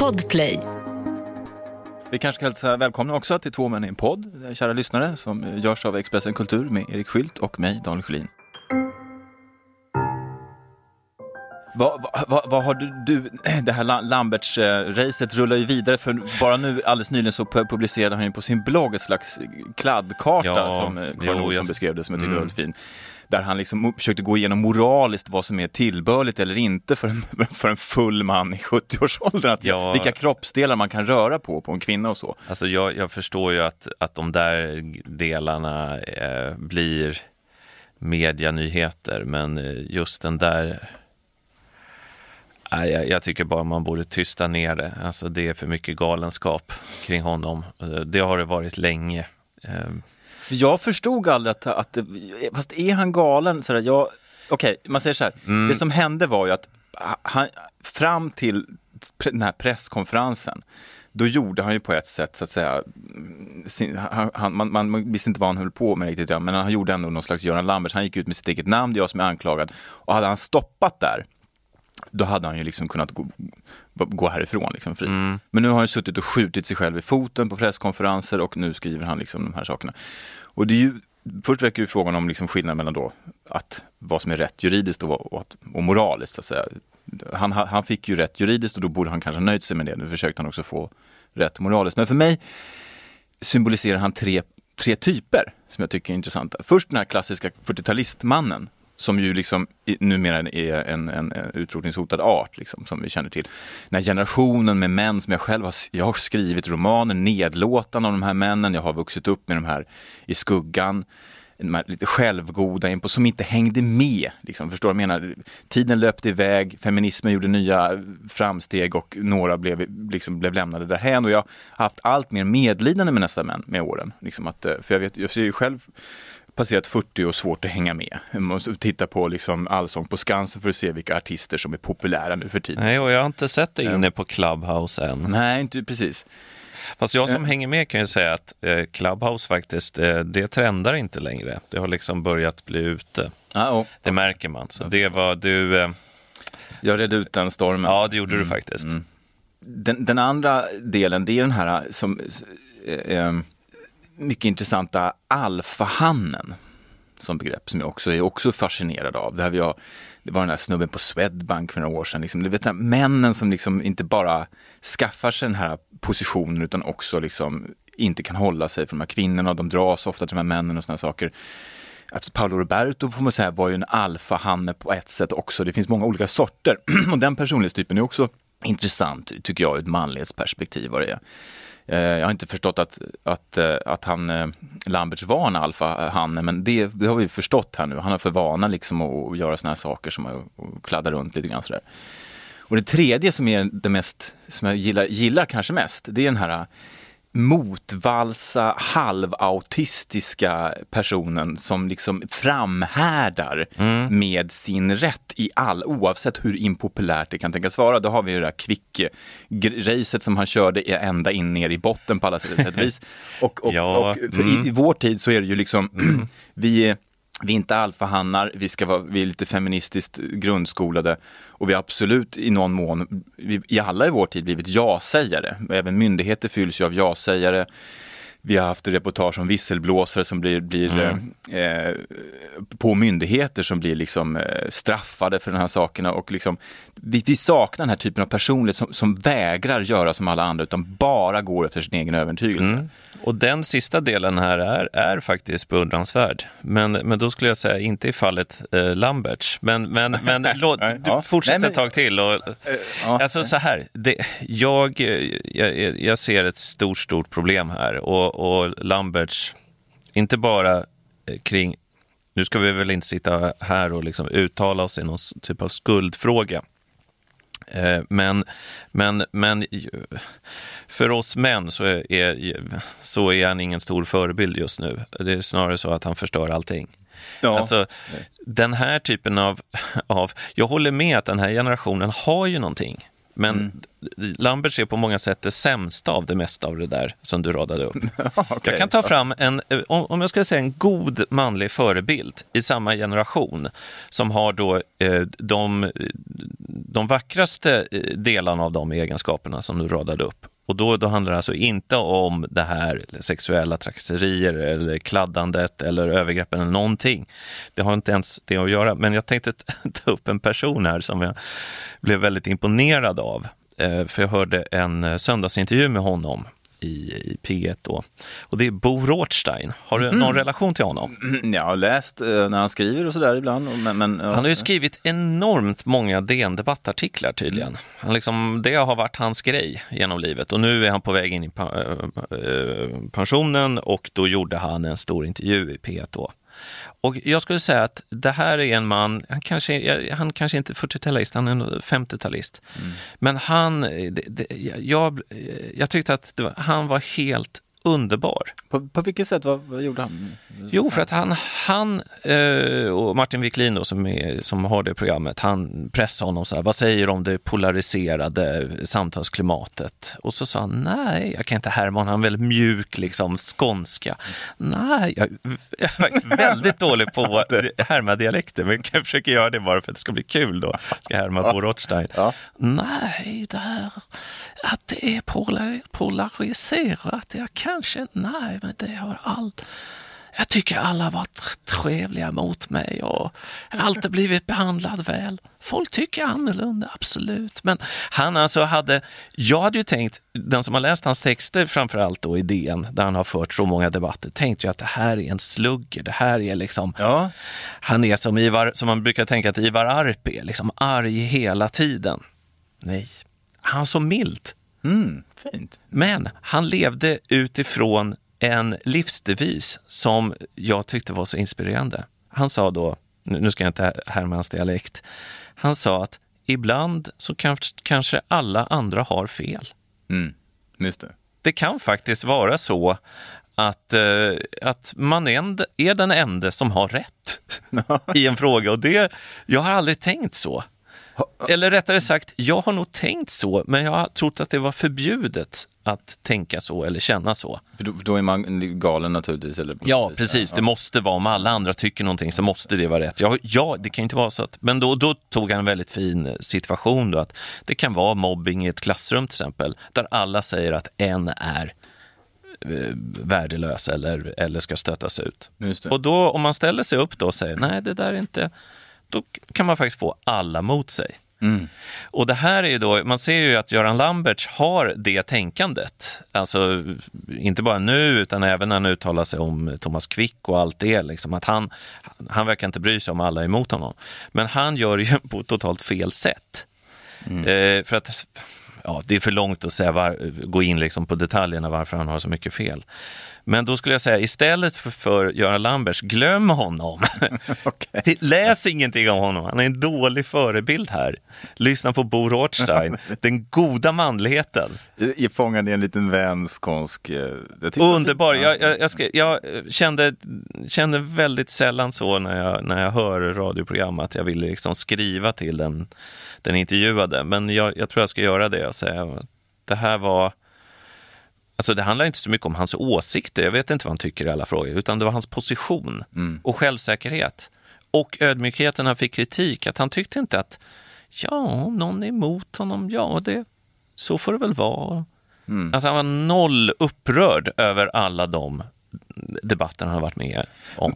Podplay. Vi kanske ska hälsa välkomna också till Två män i en podd, kära lyssnare, som görs av Expressen Kultur med Erik Skylt och mig, Daniel Sjölin. Vad har du det här Lamberts-racet rullar ju vidare, för bara nu alldeles nyligen så publicerade han ju på sin blogg ett slags kladdkarta som Karl beskrev det, som jag tyckte var väldigt fin. Där han liksom försökte gå igenom moraliskt vad som är tillbörligt eller inte för en full man i 70-årsåldern. Vilka kroppsdelar man kan röra på en kvinna och så. Alltså jag förstår ju att de där delarna blir medianyheter, men just den där... Jag tycker bara man borde tysta ner det. Alltså det är för mycket galenskap kring honom. Det har det varit länge. Jag förstod aldrig att fast är han galen? Okej, man säger så här. Det som hände var ju att han, fram till den här presskonferensen, då gjorde han ju på ett sätt så att säga, man visste inte vad han höll på med riktigt, men han gjorde ändå någon slags Göran Lamberts. Han gick ut med sitt eget namn, det är jag som är anklagad. Och hade han stoppat där, då hade han ju liksom kunnat gå härifrån liksom fri. Men nu har han suttit och skjutit sig själv i foten på presskonferenser, och nu skriver han liksom de här sakerna. Och det är ju, först väcker ju frågan om liksom skillnaden mellan då att vad som är rätt juridiskt och moraliskt så att säga. Han fick ju rätt juridiskt, och då borde han kanske nöjt sig med det. Nu försökte han också få rätt moraliskt. Men för mig symboliserar han tre typer som jag tycker är intressanta. Först den här klassiska 40-talistmannen, som ju liksom numera är en utrotningshotad art liksom, som vi känner till. Den här generationen med män som jag har skrivit romaner nedlåtande om de här männen. Jag har vuxit upp med de här i skuggan. De här lite självgoda inpå, som inte hängde med. Liksom, förstår du vad jag menar? Tiden löpte iväg, feminismen gjorde nya framsteg, och några blev lämnade därhän. Och jag har haft allt mer medlidande med nästa män med åren. Liksom för jag ser ju själv passerat 40 och svårt att hänga med. Man måste titta på liksom Allsång på Skansen för att se vilka artister som är populära nu för tiden. Nej, och jag har inte sett det inne på Clubhouse än. Nej, inte precis. Fast jag som hänger med kan ju säga att Clubhouse faktiskt, det trendar inte längre. Det har liksom börjat bli ute. Det märker man. Så det var du... Jag redde ut den stormen. Ja, det gjorde du faktiskt. Den andra delen, det är den här som... mycket intressanta alfahannen som begrepp, som jag är också fascinerad av. Det var den här snubben på Swedbank för några år sedan. Liksom, du vet, männen som liksom inte bara skaffar sig den här positionen, utan också liksom inte kan hålla sig för de här kvinnorna, och de dras ofta till de här männen och såna saker. Paolo Roberto får man säga var ju en alfahanne på ett sätt också. Det finns många olika sorter, och den personlighetstypen är också intressant, tycker jag, ur ett manlighetsperspektiv vad det är. Jag har inte förstått att han Lamberts var en alfahanne, men det har vi förstått här nu. Han har för vana liksom att göra såna här saker som att kladda runt lite grann sådär. Och det tredje som är det mest, som jag gillar kanske mest, det är den här motvalsa, halvautistiska personen som liksom framhärdar med sin rätt oavsett hur impopulärt det kan tänkas vara. Då har vi ju det där Kvick-racet som han körde ända in ner i botten på alla sätt och vis. Och för i vår tid så är det ju liksom vi är inte alfahannar, vi är lite feministiskt grundskolade, och vi har absolut i någon mån i alla i vår tid blivit ja-sägare. Även myndigheter fylls ju av ja-sägare. Vi har haft reportage om visselblåsare som blir på myndigheter som blir liksom straffade för de här sakerna, och liksom vi saknar den här typen av personlighet som vägrar göra som alla andra, utan bara går efter sin egen övertygelse. Och den sista delen här är faktiskt beundransvärd. Men då skulle jag säga inte i fallet Lamberts. Men du fortsätter ett tag till. Alltså så här, jag ser ett stort problem här. Och Lamberts, inte bara kring, nu ska vi väl inte sitta här och liksom uttala oss i någon typ av skuldfråga. Men för oss män så är han ingen stor förebild just nu. Det är snarare så att han förstör allting. Ja. Alltså, den här typen av... Jag håller med att den här generationen har ju någonting. Men Lambertz är på många sätt det sämsta av det mesta av det där som du radade upp. Okay. Jag kan ta fram om jag ska säga en god manlig förebild i samma generation som har då de vackraste delarna av de egenskaperna som du radade upp. Och då handlar det alltså inte om det här sexuella trakasserier eller kladdandet eller övergreppen eller någonting. Det har inte ens det att göra. Men jag tänkte ta upp en person här som jag blev väldigt imponerad av. För jag hörde en söndagsintervju med honom i P1 då. Och det är Bo Rothstein. Har du någon relation till honom? Jag har läst när han skriver och sådär ibland. Men, han har ju skrivit enormt många DN-debattartiklar tydligen. Det har varit hans grej genom livet. Och nu är han på väg in i pensionen och då gjorde han en stor intervju i P1 då. Och jag skulle säga att det här är en man, han kanske inte är 40-talist, han är en 50-talist. Men jag tyckte att han var helt underbar. På vilket sätt, vad gjorde han? Jo, för att han och Martin Wiklin då, som har det programmet, han pressade honom så här: vad säger om det polariserade samtalsklimatet? Och så sa han, nej, jag kan inte härma, han är väldigt mjuk, liksom skånska. Nej, jag är faktiskt väldigt dålig på att härma dialekter, men jag försöker göra det bara för att det ska bli kul då. Ska härma på Rothstein. Ja. Nej, det här att det är polariserat, nej, men det har allt. Jag tycker alla har varit trevliga mot mig och alltid blivit behandlad väl. Folk tycker annorlunda, absolut. Men han jag hade ju tänkt, den som har läst hans texter framförallt då i DN, där han har fört så många debatter, tänkte ju att det här är en slugger, det här är liksom, han är som man brukar tänka att Ivar Arpi är, liksom arg hela tiden. Nej, han är så mild. Fint. Men han levde utifrån en livsdevis som jag tyckte var så inspirerande. Han sa då, nu ska jag inte härma hans dialekt, han sa att ibland så kanske alla andra har fel. Just det. Det kan faktiskt vara så att man är den enda som har rätt i en fråga. Och jag har aldrig tänkt så. Eller rättare sagt, jag har nog tänkt så, men jag har trott att det var förbjudet att tänka så eller känna så. För då är man galen naturligtvis. Eller ja, precis. Det måste vara, om alla andra tycker någonting så måste det vara rätt. Ja, det kan inte vara så att, men då tog han en väldigt fin situation då, att det kan vara mobbing i ett klassrum till exempel, där alla säger att en är värdelös eller ska stötas ut. Just det. Och då, om man ställer sig upp då och säger, nej, det där är inte, då kan man faktiskt få alla mot sig. Och det här är ju då, man ser ju att Göran Lambertz har det tänkandet. Alltså inte bara nu utan även när han uttalar sig om Thomas Quick och allt det. Liksom, att han verkar inte bry sig om alla emot honom. Men han gör det ju på totalt fel sätt. För att det är för långt att säga gå in liksom på detaljerna varför han har så mycket fel. Men då skulle jag säga, istället för Göran Lambertz, glöm honom. Okay. Läs ingenting om honom. Han är en dålig förebild här. Lyssna på Bo Rothstein. Den goda manligheten. Jag fångade en liten vänskånsk. Underbar. Jag kände väldigt sällan så när jag hör radioprogram att jag ville liksom skriva till den intervjuade. Men jag tror jag ska göra det och säga det här var... Alltså det handlar inte så mycket om hans åsikter, jag vet inte vad han tycker i alla frågor, utan det var hans position och självsäkerhet. Och ödmjukheten han fick kritik, att han tyckte inte att om någon är emot honom, så får det väl vara. Alltså han var noll upprörd över alla de debatter han har varit med om.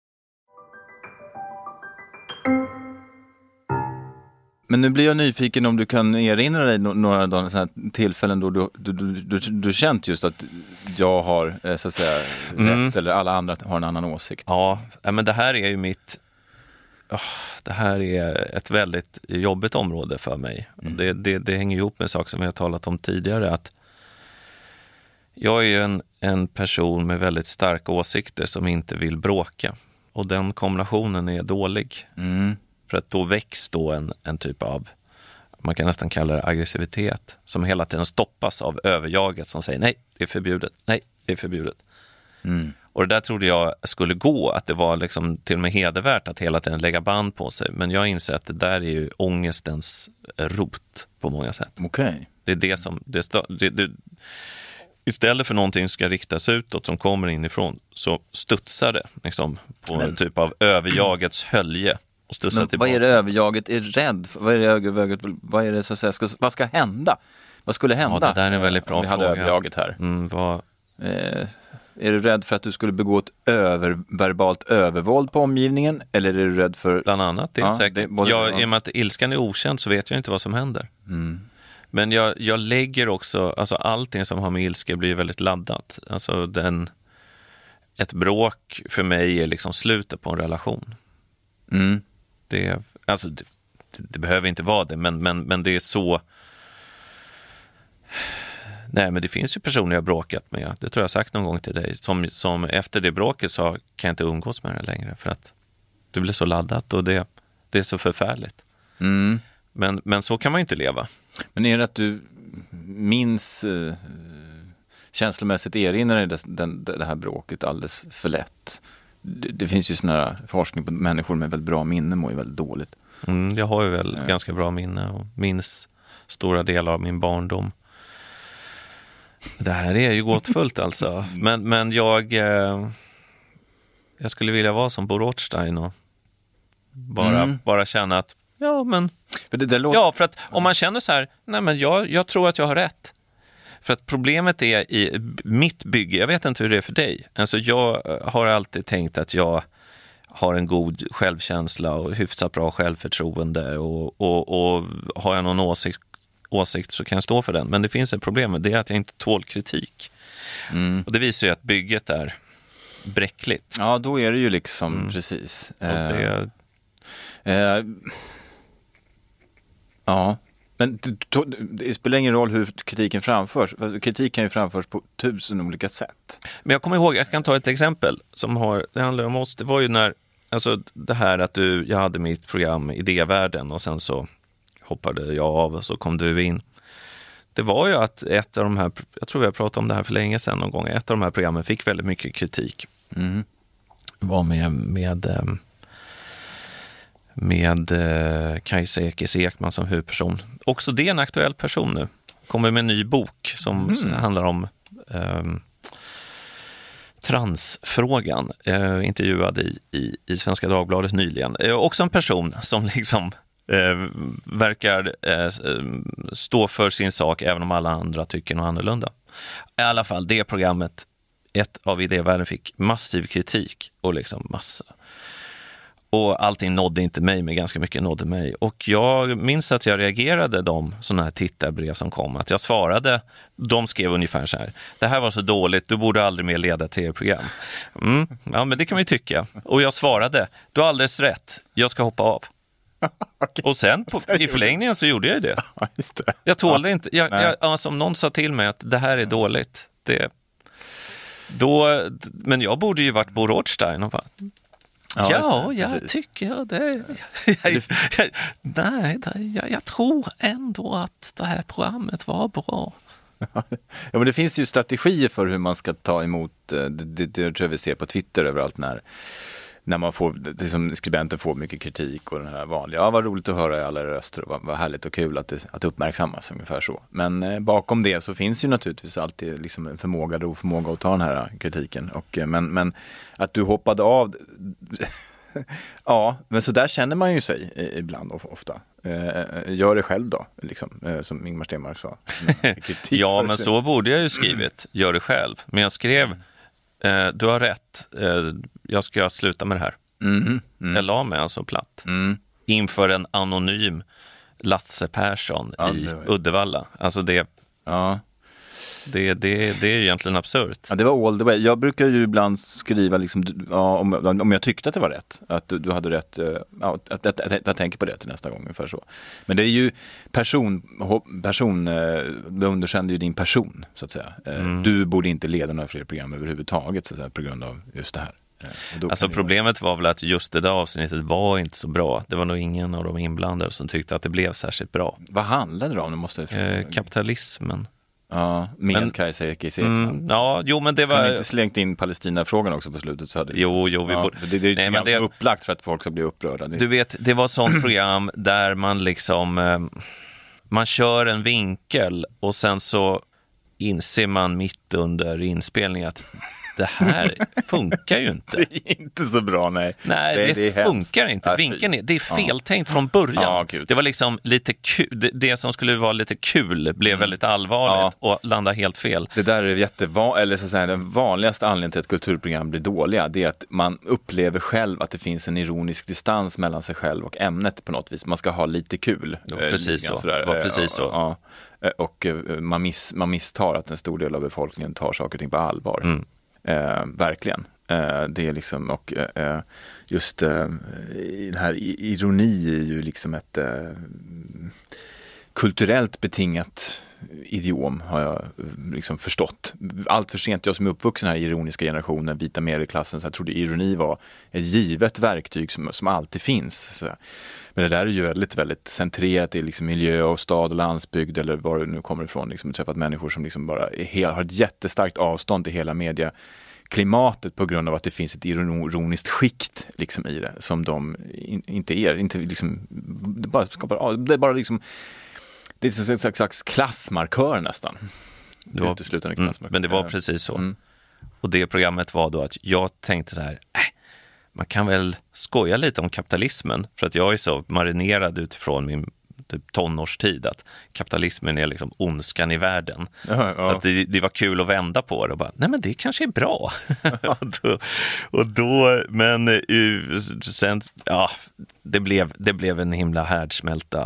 Men nu blir jag nyfiken om du kan erinra dig några sådana här tillfällen då du känt just att jag har så att säga rätt eller alla andra har en annan åsikt. Ja, men det här är ju det här är ett väldigt jobbigt område för mig. Det hänger ihop med saker som vi har talat om tidigare, att jag är ju en person med väldigt starka åsikter som inte vill bråka. Och den kombinationen är dålig. För att då väcks då en typ av, man kan nästan kalla det aggressivitet, som hela tiden stoppas av överjaget som säger nej, det är förbjudet, nej, det är förbjudet. Och det där trodde jag skulle gå, att det var liksom till och med hedervärt att hela tiden lägga band på sig. Men jag inser att det där är ju ångestens rot på många sätt. Okej. Det är det som... Istället för någonting som ska riktas utåt som kommer inifrån, så studsar det liksom på en typ av överjagets hölje och studsar tillbaka. Vad är det överjaget är rädd för? Vad är det så att säga, vad ska hända? Vad skulle hända? Ja, det där är en väldigt bra om vi hade fråga. överjaget här. Är du rädd för att du skulle begå ett verbalt övervåld på omgivningen? Eller är du rädd för... Bland annat, det är säkert. I och med att ilskan är okänd så vet jag inte vad som händer. Men jag lägger också, alltså allting som har med ilska blir väldigt laddat. Alltså ett bråk för mig är liksom slutet på en relation. Det behöver inte vara det, men det är så... Nej, men det finns ju personer jag bråkat med. Det tror jag sagt någon gång till dig. Som efter det bråket så kan jag inte umgås med det längre. För att det blir så laddat och det är så förfärligt. Men så kan man ju inte leva. Men är det att du minns känslomässigt erinrar dig det här bråket alldeles för lätt? Det finns ju sån här forskning på människor med väldigt bra minne mår ju väldigt dåligt. Jag har ju väl ganska bra minne och minns stora delar av min barndom. Det här är ju gåtfullt alltså. Men jag skulle vilja vara som Bo Rothstein och bara känna att för att om man känner så här, nej men jag tror att jag har rätt. För att problemet är i mitt bygge, jag vet inte hur det är för dig. Alltså jag har alltid tänkt att jag har en god självkänsla och hyfsat bra självförtroende och har jag någon åsikt så kan jag stå för den. Men det finns ett problem med det, är att jag inte tål kritik. Och det visar ju att bygget är bräckligt. Ja, då är det ju liksom precis. Ja, men det spelar ingen roll hur kritiken framförs. Kritik kan ju framförs på 1000 olika sätt. Men jag kommer ihåg, jag kan ta ett exempel det handlar om oss. Det var ju när, alltså det här att jag hade mitt program Idévärlden och sen så hoppade jag av och så kom du in. Det var ju att ett av de här, jag tror jag pratade om det här för länge sedan någon gång, ett av de här programmen fick väldigt mycket kritik. Var med Kajsa Ekis Ekman som huvudperson. Också det är en aktuell person nu. Kommer med en ny bok som handlar om transfrågan. Intervjuad i Svenska Dagbladet nyligen. Också en person som liksom verkar stå för sin sak även om alla andra tycker något annorlunda. I alla fall, det programmet, ett av Idévärlden, fick massiv kritik och liksom massa. Och allting nådde inte mig, men ganska mycket nådde mig. Och jag minns att jag reagerade de sådana här tittarbrev som kom. Att jag svarade, de skrev ungefär så här: det här var så dåligt, du borde aldrig mer leda tv-program. Ja, men det kan man ju tycka. Och jag svarade, du har alldeles rätt, jag ska hoppa av. Okay. Och sen i förlängningen så gjorde jag det. Ja, just det. Jag tålde inte, alltså, om någon sa till mig att det här är dåligt, men jag borde ju varit Bo Rothstein och bara... jag tycker det. Jag tror ändå att det här programmet var bra. Ja, men det finns ju strategier för hur man ska ta emot, det tror jag vi ser på Twitter överallt när man får, liksom, skribenten får mycket kritik och den här vanliga, vad roligt att höra i alla röster och vad härligt och kul att det uppmärksammas, ungefär så. Men bakom det så finns ju naturligtvis alltid liksom en förmåga eller oförmåga att ta den här kritiken. Men att du hoppade av, ja, men så där känner man ju sig ibland och ofta. Gör det själv då, liksom, som Ingmar Stenmark sa. Ja, men så borde jag ju skrivit, gör det själv. Men jag skrev, du har rätt, jag ska sluta med det här. Jag la mig alltså platt. Inför en anonym Lasse Persson i Uddevalla. Alltså det är egentligen absurt. Ja, det var all the way. Jag brukar ju ibland skriva liksom, om jag tyckte att det var rätt, att du hade rätt, jag tänker på det till nästa gång, ungefär så. Men det är ju du underkände ju din person, så att säga. Du borde inte leda några fler program överhuvudtaget, så att säga, på grund av just det här. Alltså problemet var väl att just det där avsnittet var inte så bra. Det var nog ingen av de inblandade som tyckte att det blev särskilt bra. Vad handlade det om? Kapitalismen. Ja, med Kajsa Ekis Ekman. Ja, jo, men det var... Kan vi inte slängt in Palestina-frågan också på slutet? Så hade Jo, vi borde... Det är nej, upplagt för att folk ska bli upprörda. Du vet, det var ett sånt program där man liksom... man kör en vinkel och sen så inser man mitt under inspelningen att det här funkar ju inte. Det är inte så bra, nej. Nej, det funkar inte. Vinkeln det är feltänkt från början. Det var liksom lite kul. Det som skulle vara lite kul blev väldigt allvarligt och landade helt fel. Det där är eller så att säga, den vanligaste anledningen till att kulturprogram blir dåliga, det är att man upplever själv att det finns en ironisk distans mellan sig själv och ämnet på något vis. Man ska ha lite kul. Precis så. Det var precis så. Ja. Och man misstar att en stor del av befolkningen tar saker och ting på allvar. Verkligen. Det är liksom, och just den här ironi är ju liksom ett kulturellt betingat idiom, har jag liksom förstått. Allt för sent, jag som är uppvuxen här i ironiska generationen, vita medelklassen, så jag trodde ironi var ett givet verktyg som alltid finns. Så. Men det där är ju väldigt, väldigt centrerat i liksom miljö och stad och landsbygd eller var det nu kommer ifrån. Liksom, träffat människor som liksom bara har ett jättestarkt avstånd till hela medieklimatet på grund av att det finns ett ironiskt skikt liksom i det som de inte är. Inte liksom, det är bara liksom, det är en slags klassmarkör nästan. Uteslutande klassmarkör. Men det var precis så. Och det programmet var då att jag tänkte så här, man kan väl skoja lite om kapitalismen, för att jag är så marinerad utifrån min typ tonårstid att kapitalismen är liksom ondskan i världen. Ja. Så att det var kul att vända på det och bara, nej men det kanske är bra. Men sen, det blev en himla härdsmälta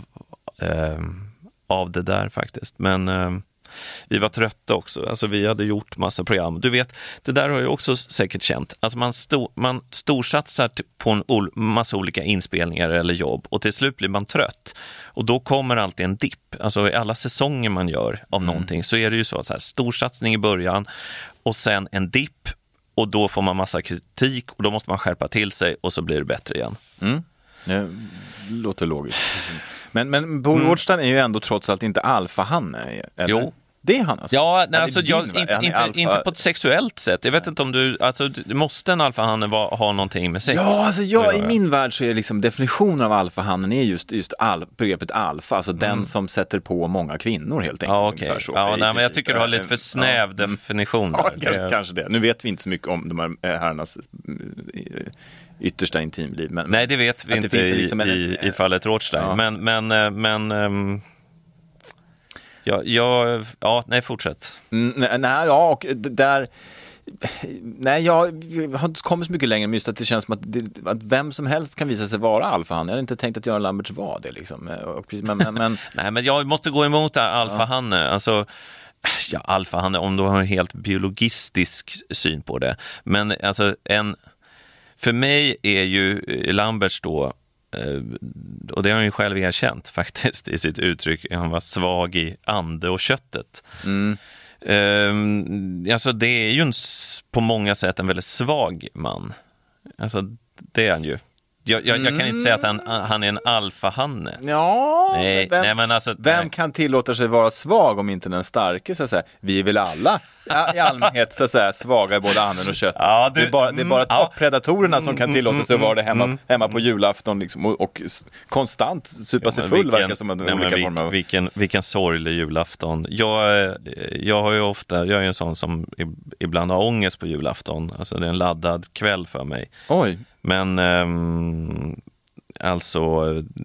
av det där faktiskt. Men vi var trötta också. Alltså vi hade gjort massa program. Du vet, det där har jag också säkert känt. Alltså man storsatsar på en massa olika inspelningar eller jobb och till slut blir man trött. Och då kommer alltid en dipp. Alltså i alla säsonger man gör av någonting så är det ju så här, storsatsning i början och sen en dipp och då får man massa kritik och då måste man skärpa till sig och så blir det bättre igen. Det låter logiskt. Men Bo Nordstrand är ju ändå trots allt inte alfahanne, eller? Jo. Det är han alltså? Ja, nej, alltså, inte på ett sexuellt sätt. Jag vet inte om du... Alltså, måste en alfahanne ha någonting med sex? Ja, alltså i min värld så är liksom definitionen av alfahannen är just begreppet alfa. Alltså den som sätter på många kvinnor helt enkelt. Ja, okej. Ja, men jag tycker du har lite för snäv definition. Ja, kanske det. Nu vet vi inte så mycket om de här herrarnas yttersta intimliv. Men, nej, det vet vi inte liksom i fallet Rothstein. Ja. Men nej, fortsätt. Och där... Nej, jag har inte kommit så mycket längre med just att det känns som att vem som helst kan visa sig vara alfahanne. Jag hade inte tänkt att Göran Lambertz var det liksom. Men... Nej, men jag måste gå emot alfahanne. Alltså, alfahanne, om du har en helt biologistisk syn på det. Men alltså, för mig är ju Lambertz då, och det har han ju själv erkänt faktiskt i sitt uttryck, han var svag i ande och köttet. Alltså det är ju på många sätt en väldigt svag man. Alltså det är han ju. Jag kan inte säga att han är en alfahanne. Ja, men alltså, vem kan tillåta sig vara svag om inte den starke, så att säga? Vi är väl alla i allmänhet så att säga svaga i både anden och kött. Ja, det är bara toppredatorerna som kan tillåta sig att vara det hemma på julafton liksom, och konstant supa sig full, verkar som att olika former. Vilken sorglig julafton. Jag har ju ofta, jag är en sån som ibland har ångest på julafton. Alltså det är en laddad kväll för mig. Oj. Men alltså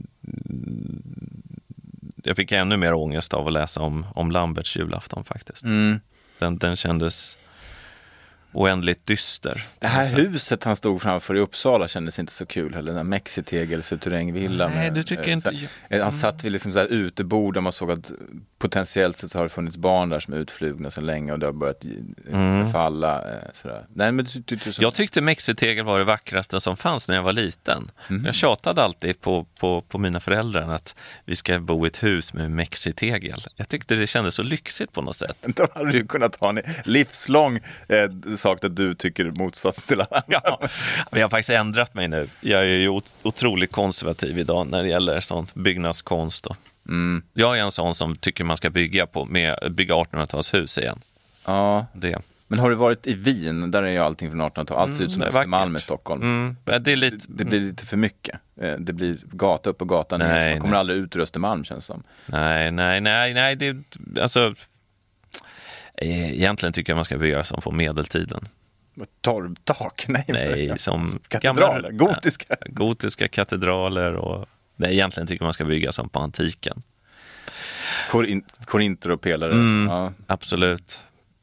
jag fick ännu mer ångest av att läsa om Lamberts julafton faktiskt. Den kändes oändligt dyster. Det här huset han stod framför i Uppsala kändes inte så kul heller. Den där Mexitegel-suterrängvilla. Nej, det tycker jag inte. Han satt vid liksom så här utebord där man såg att potentiellt sett så har det funnits barn där som är utflugna så länge och det har börjat förfalla. Sådär. Nej, men jag tyckte Mexitegel var det vackraste som fanns när jag var liten. Jag tjatade alltid på mina föräldrar att vi ska bo i ett hus med Mexitegel. Jag tyckte det kändes så lyxigt på något sätt. Då hade du kunnat ha en livslång sak att du tycker motsats till alla. Ja, men jag har faktiskt ändrat mig nu. Jag är ju otroligt konservativ idag när det gäller sån byggnadskonst. Jag är en sån som tycker man ska bygga 1800-talshus igen. Ja. Det. Men har du varit i Wien? Där är ju allting från 1800-talet. Allt ser ut som Östermalm i Stockholm. Det blir lite för mycket. Det blir gata upp och gata ner. Man kommer aldrig ut ur Östermalm, känns som. Nej. Alltså, egentligen tycker jag man ska bygga som på medeltiden. Torvtak? Nej, som katedraler, gotiska katedraler och egentligen tycker man ska bygga som på antiken. Korinter och pelare. Absolut.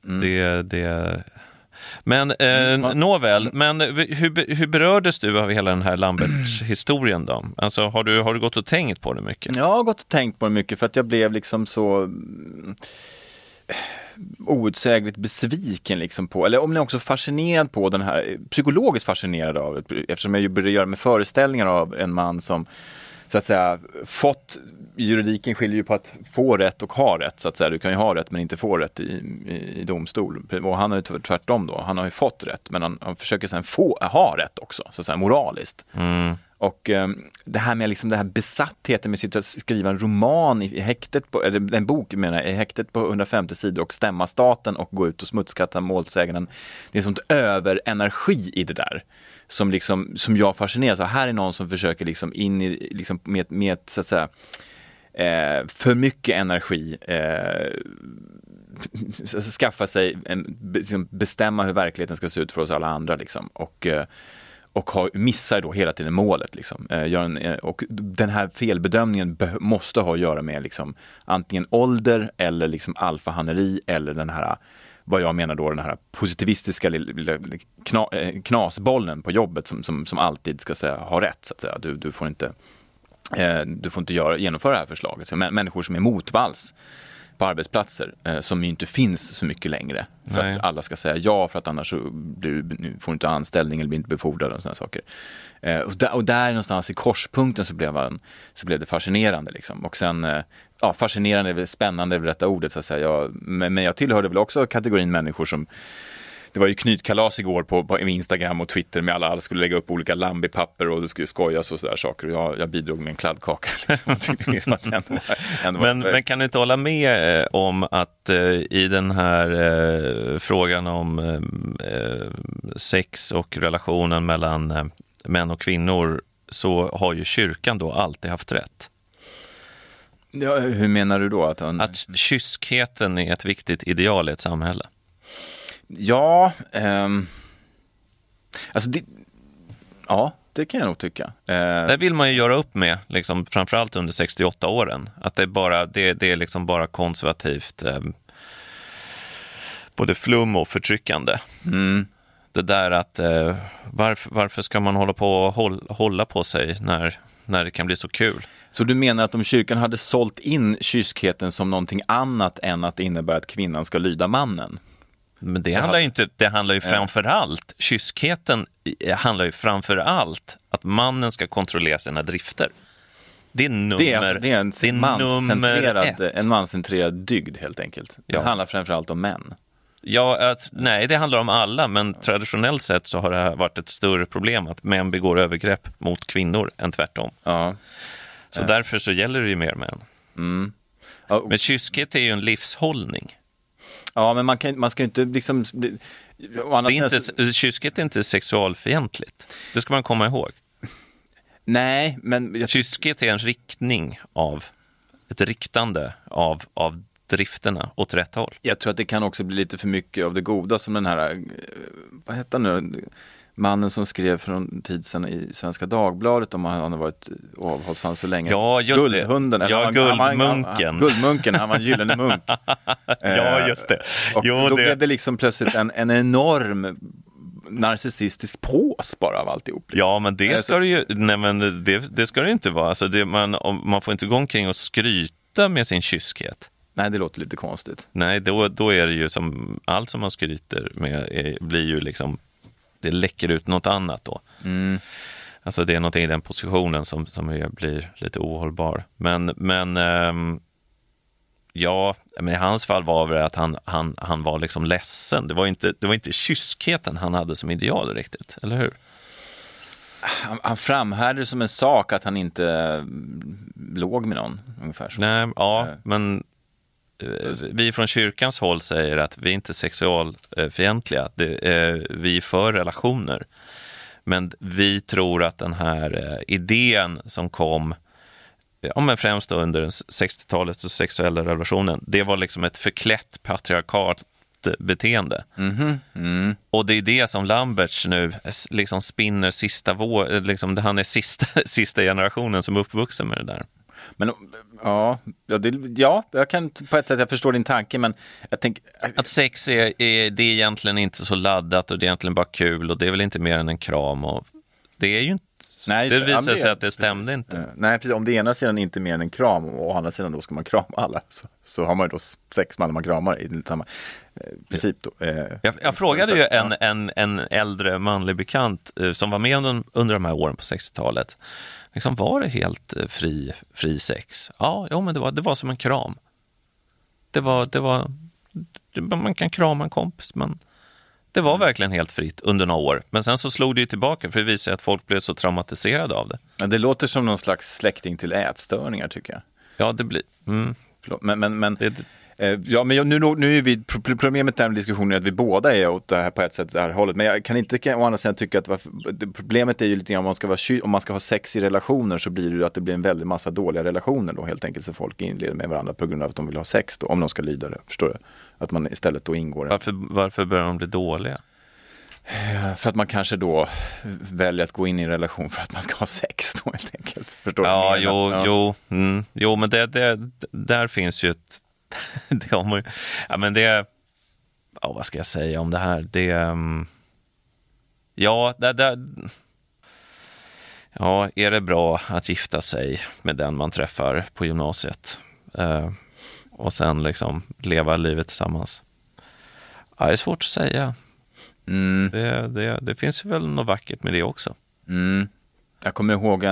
Men nåväl, men hur berördes du av hela den här Lamberts historien då? Alltså har du gått och tänkt på det mycket? Jag har gått och tänkt på det mycket för att jag blev liksom så outsägligt besviken liksom på, eller om ni också fascinerad på den här, psykologiskt fascinerad av, eftersom jag ju började göra med föreställningar av en man som så att säga fått, juridiken skiljer ju på att få rätt och ha rätt, så att säga. Du kan ju ha rätt men inte få rätt i domstol, och han har ju tvärtom då, han har ju fått rätt men han försöker sen ha rätt också, så att säga, moraliskt. Och det här med liksom det här besattheten med att skriva en roman i häktet på, eller en bok menar jag, i häktet på 150 sidor och stämma staten och gå ut och smutskatta målsäganden, det är sånt överenergi i det där som jag fascineras. Så här är någon som försöker liksom in i liksom med så att säga för mycket energi skaffa sig liksom bestämma hur verkligheten ska se ut för oss alla andra liksom, och missar då hela tiden målet liksom. Och den här felbedömningen måste ha att göra med liksom antingen ålder eller liksom alfahaneri eller den här, vad jag menar då, den här positivistiska knasbollen på jobbet som alltid ska säga ha rätt, så att säga. Du får inte genomföra det här förslaget. Så människor som är motvalls på arbetsplatser som ju inte finns så mycket längre för att alla ska säga ja, för att annars så får du inte anställning eller blir inte befordrad och sådana saker. Och där någonstans i korspunkten så blev det fascinerande liksom. Och sen fascinerande, spännande är väl rätta ordet, så att säga. Men jag tillhörde väl också kategorin människor som, det var ju knytkalas igår på Instagram och Twitter med alla skulle lägga upp olika Lambi-papper och det skulle skojas och sådär saker. Och jag bidrog med en kladdkaka. Liksom, men kan du inte hålla med om att i den här frågan om sex och relationen mellan män och kvinnor så har ju kyrkan då alltid haft rätt? Ja, hur menar du då? Att kyskheten är ett viktigt ideal i ett samhälle. Ja, alltså det kan jag nog tycka. Det vill man ju göra upp med, liksom, framförallt under 68 åren. Att det är liksom bara konservativt, både flum och förtryckande. Det där att varför ska man hålla på sig när det kan bli så kul? Så du menar att om kyrkan hade sålt in kyskheten som någonting annat än att det innebär att kvinnan ska lyda mannen? Men det handlar ju framförallt, kyskheten handlar ju framförallt att mannen ska kontrollera sina drifter. Det är en manscentrerad dygd helt enkelt. Det handlar framförallt om män. Ja, nej, det handlar om alla, men traditionellt sett så har det varit ett större problem att män begår övergrepp mot kvinnor än tvärtom. Ja. Så därför så gäller det ju mer män. Men kyskhet är ju en livshållning. Ja, men man ska ju inte liksom... Kyskhet är inte sexualfientligt. Det ska man komma ihåg. Nej, men... Kyskhet är en riktning ett riktande av drifterna åt rätt håll. Jag tror att det kan också bli lite för mycket av det goda, som den här... Vad heter han nu? Mannen som skrev för en tid sedan i Svenska Dagbladet om han har varit avhållsam så länge. Ja, just Guldhunden. Ja, Guldmunken. Guldmunken, han var en gyllene munk. Ja, just det. Och då blev det liksom plötsligt en enorm narcissistisk pås bara av alltihop. Ja, men det ska det ju, det ska det inte vara. Alltså man får inte gå omkring och skryta med sin kyskhet. Nej, det låter lite konstigt. Nej, då är det ju som allt som man skryter med blir ju liksom, det läcker ut något annat då. Alltså det är något i den positionen som blir lite ohållbar. Men i hans fall var det att han var liksom ledsen. Det var inte kyskheten han hade som ideal riktigt, eller hur? Han framhärdade som en sak att han inte låg med någon, ungefär så. Nej, ja, men vi från kyrkans håll säger att vi inte är sexualfientliga. Vi är för relationer. Men vi tror att den här idén som kom men främst under 60-talets sexuella revolutionen, det var liksom ett förklätt patriarkat beteende. Och det är det som Lambertz nu liksom spinner han är sista generationen som är uppvuxen med det där. Men jag kan på ett sätt, jag förstår din tanke, men jag tänker att sex det är egentligen inte så laddat och det är egentligen bara kul och det är väl inte mer än en kram och det är ju inte. Nej, det visar sig att det stämde inte. Nej, precis. Om det ena sidan inte är mer än en kram och å andra sidan då ska man krama alla så har man ju då sex med alla man kramar i samma princip då. Jag frågade ju en äldre manlig bekant som var med under de här åren på 60-talet. Liksom, var det helt fri sex? Ja, men det var som en kram. Det var man kan krama en kompis, men det var verkligen helt fritt under några år. Men sen så slog det ju tillbaka för det visade att folk blev så traumatiserade av det. Ja, det låter som någon slags släkting till ätstörningar, tycker jag. Ja, det blir. Men nu är vi problemet med diskussionen är att vi båda är åt det här på ett sätt det här hållet. Men jag kan inte å andra sidan tycka att problemet är ju lite grann om man ska ha sex i relationer så blir det ju att det blir en väldigt massa dåliga relationer då helt enkelt så folk inleder med varandra på grund av att de vill ha sex då, om de ska lyda det, förstår du? Att man istället då ingår. Varför börjar de bli dåliga? För att man kanske då väljer att gå in i en relation för att man ska ha sex då helt enkelt. Förstår du? Jo, men där finns ju ett det har man, men det vad ska jag säga om det här? Är det bra att gifta sig med den man träffar på gymnasiet och sen liksom leva livet tillsammans? Det är svårt att säga. Det finns väl något vackert med det också. Jag kommer ihåg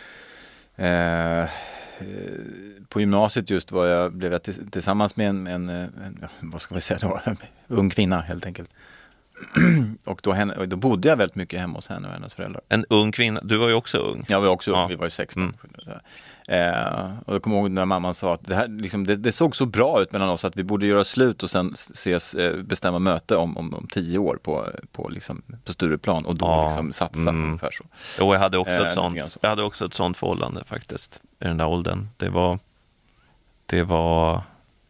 på gymnasiet just blev jag tillsammans med en vad ska vi säga då, ung kvinna helt enkelt. Och då bodde jag väldigt mycket hemma hos henne och hennes föräldrar. En ung kvinna? Du var ju också ung. Jag var också ung, vi var ju 16. Och jag kommer ihåg när mamman sa att det här, liksom, det såg så bra ut mellan oss att vi borde göra slut och sen bestämma möte om 10 år på Stureplan och då liksom satsa ungefär så. Och jag hade också ett sånt förhållande faktiskt i den där åldern. Det var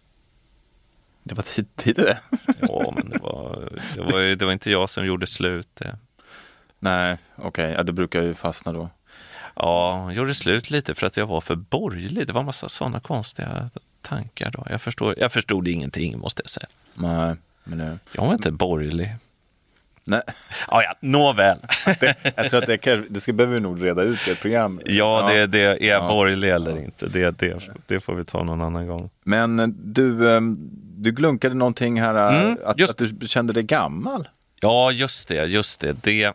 tidigare. Ja, men det var inte jag som gjorde slut. Nej, okej. Ja, det brukar ju fastna då. Ja, jag gjorde slut lite för att jag var för borgerlig. Det var en massa sådana konstiga tankar då. Jag förstod ingenting, måste jag säga. Nej, men jag var inte borgerlig. Nej. Ja, nåväl. Jag tror att det behöver vi nog reda ut i ett program. Ja, det är borgerlig eller inte. Det får vi ta någon annan gång. Men du glunkade någonting här att du kände dig gammal. Ja, just det.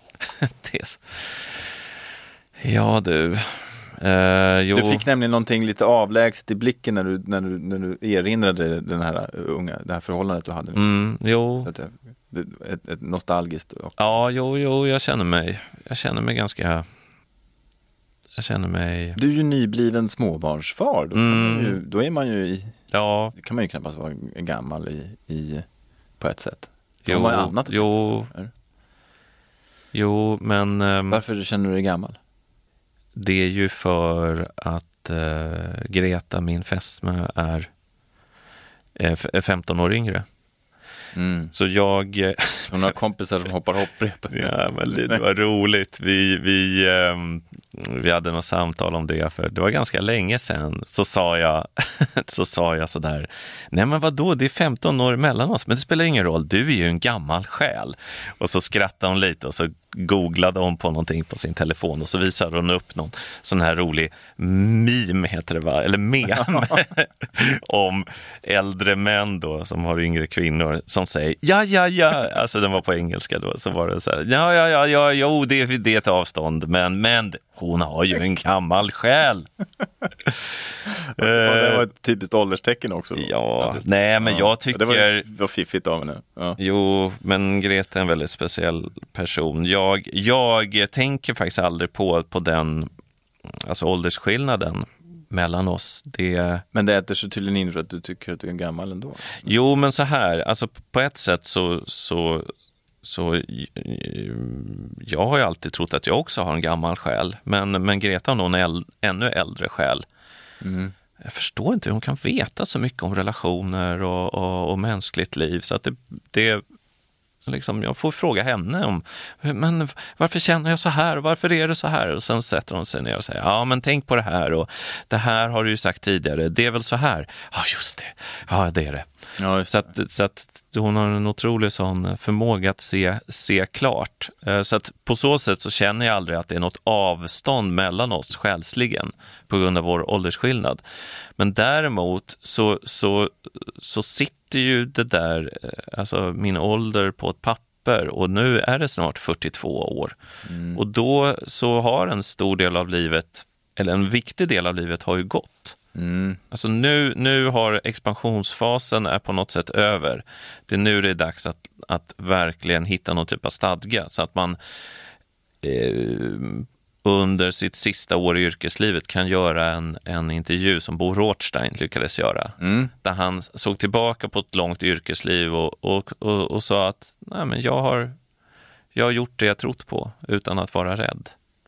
Ja, du. Du fick nämligen någonting lite avlägset i blicken när du erinrade det här förhållandet du hade. Jo. Ett nostalgiskt. Ja, jag känner mig ganska. Du är ju nybliven småbarnsfar. Då är man ju kan man ju knappast vara gammal i på ett sätt. Jo, men varför känner du dig gammal? Det är ju för att Greta, min fästmö, är 15 år yngre. Så jag... Hon har kompisar som hoppar hopprep. Ja, men det var roligt. Vi hade något samtal om det, för det var ganska länge sedan. Så sa jag sådär: nej, men vadå, det är 15 år mellan oss, men det spelar ingen roll, du är ju en gammal själ. Och så skrattade hon lite och så googlade hon på någonting på sin telefon och så visade hon upp någon sån här rolig meme, heter det va? Eller mem om äldre män då som har yngre kvinnor som säger ja, alltså den var på engelska då, så var det så här, ja, det är ett avstånd, men hon har ju en gammal själ. Det var ett typiskt ålderstecken också. Då. Ja, nej men jag tycker... Det var fiffigt av henne. Ja. Jo, men Greta är en väldigt speciell person. Jag tänker faktiskt aldrig på den, alltså åldersskillnaden mellan oss. Men det äter sig tydligen in för att du tycker att du är gammal ändå. Jo, men så här, alltså på ett sätt så jag har ju alltid trott att jag också har en gammal själ, men Greta har nog en ännu äldre själ. Jag förstår inte hur hon kan veta så mycket om relationer och mänskligt liv, så att det liksom, jag får fråga henne om, men varför känner jag så här och varför är det så här, och sen sätter hon sig ner och säger, ja men tänk på det här och det här har du ju sagt tidigare, det är väl så här, ja just det, ja det är det. Ja, så att hon har en otrolig sån förmåga att se klart. Så att på så sätt så känner jag aldrig att det är något avstånd mellan oss själsligen på grund av vår åldersskillnad. Men däremot så sitter ju det där, alltså min ålder på ett papper, och nu är det snart 42 år. Och då så har en stor del av livet, eller en viktig del av livet har ju gått. Alltså nu har expansionsfasen är på något sätt över. Det är nu det är dags att verkligen hitta någon typ av stadga, så att man under sitt sista år i yrkeslivet kan göra en intervju som Bo Rothstein lyckades göra. Där han såg tillbaka på ett långt yrkesliv och sa att nej, men jag har gjort det jag trott på utan att vara rädd.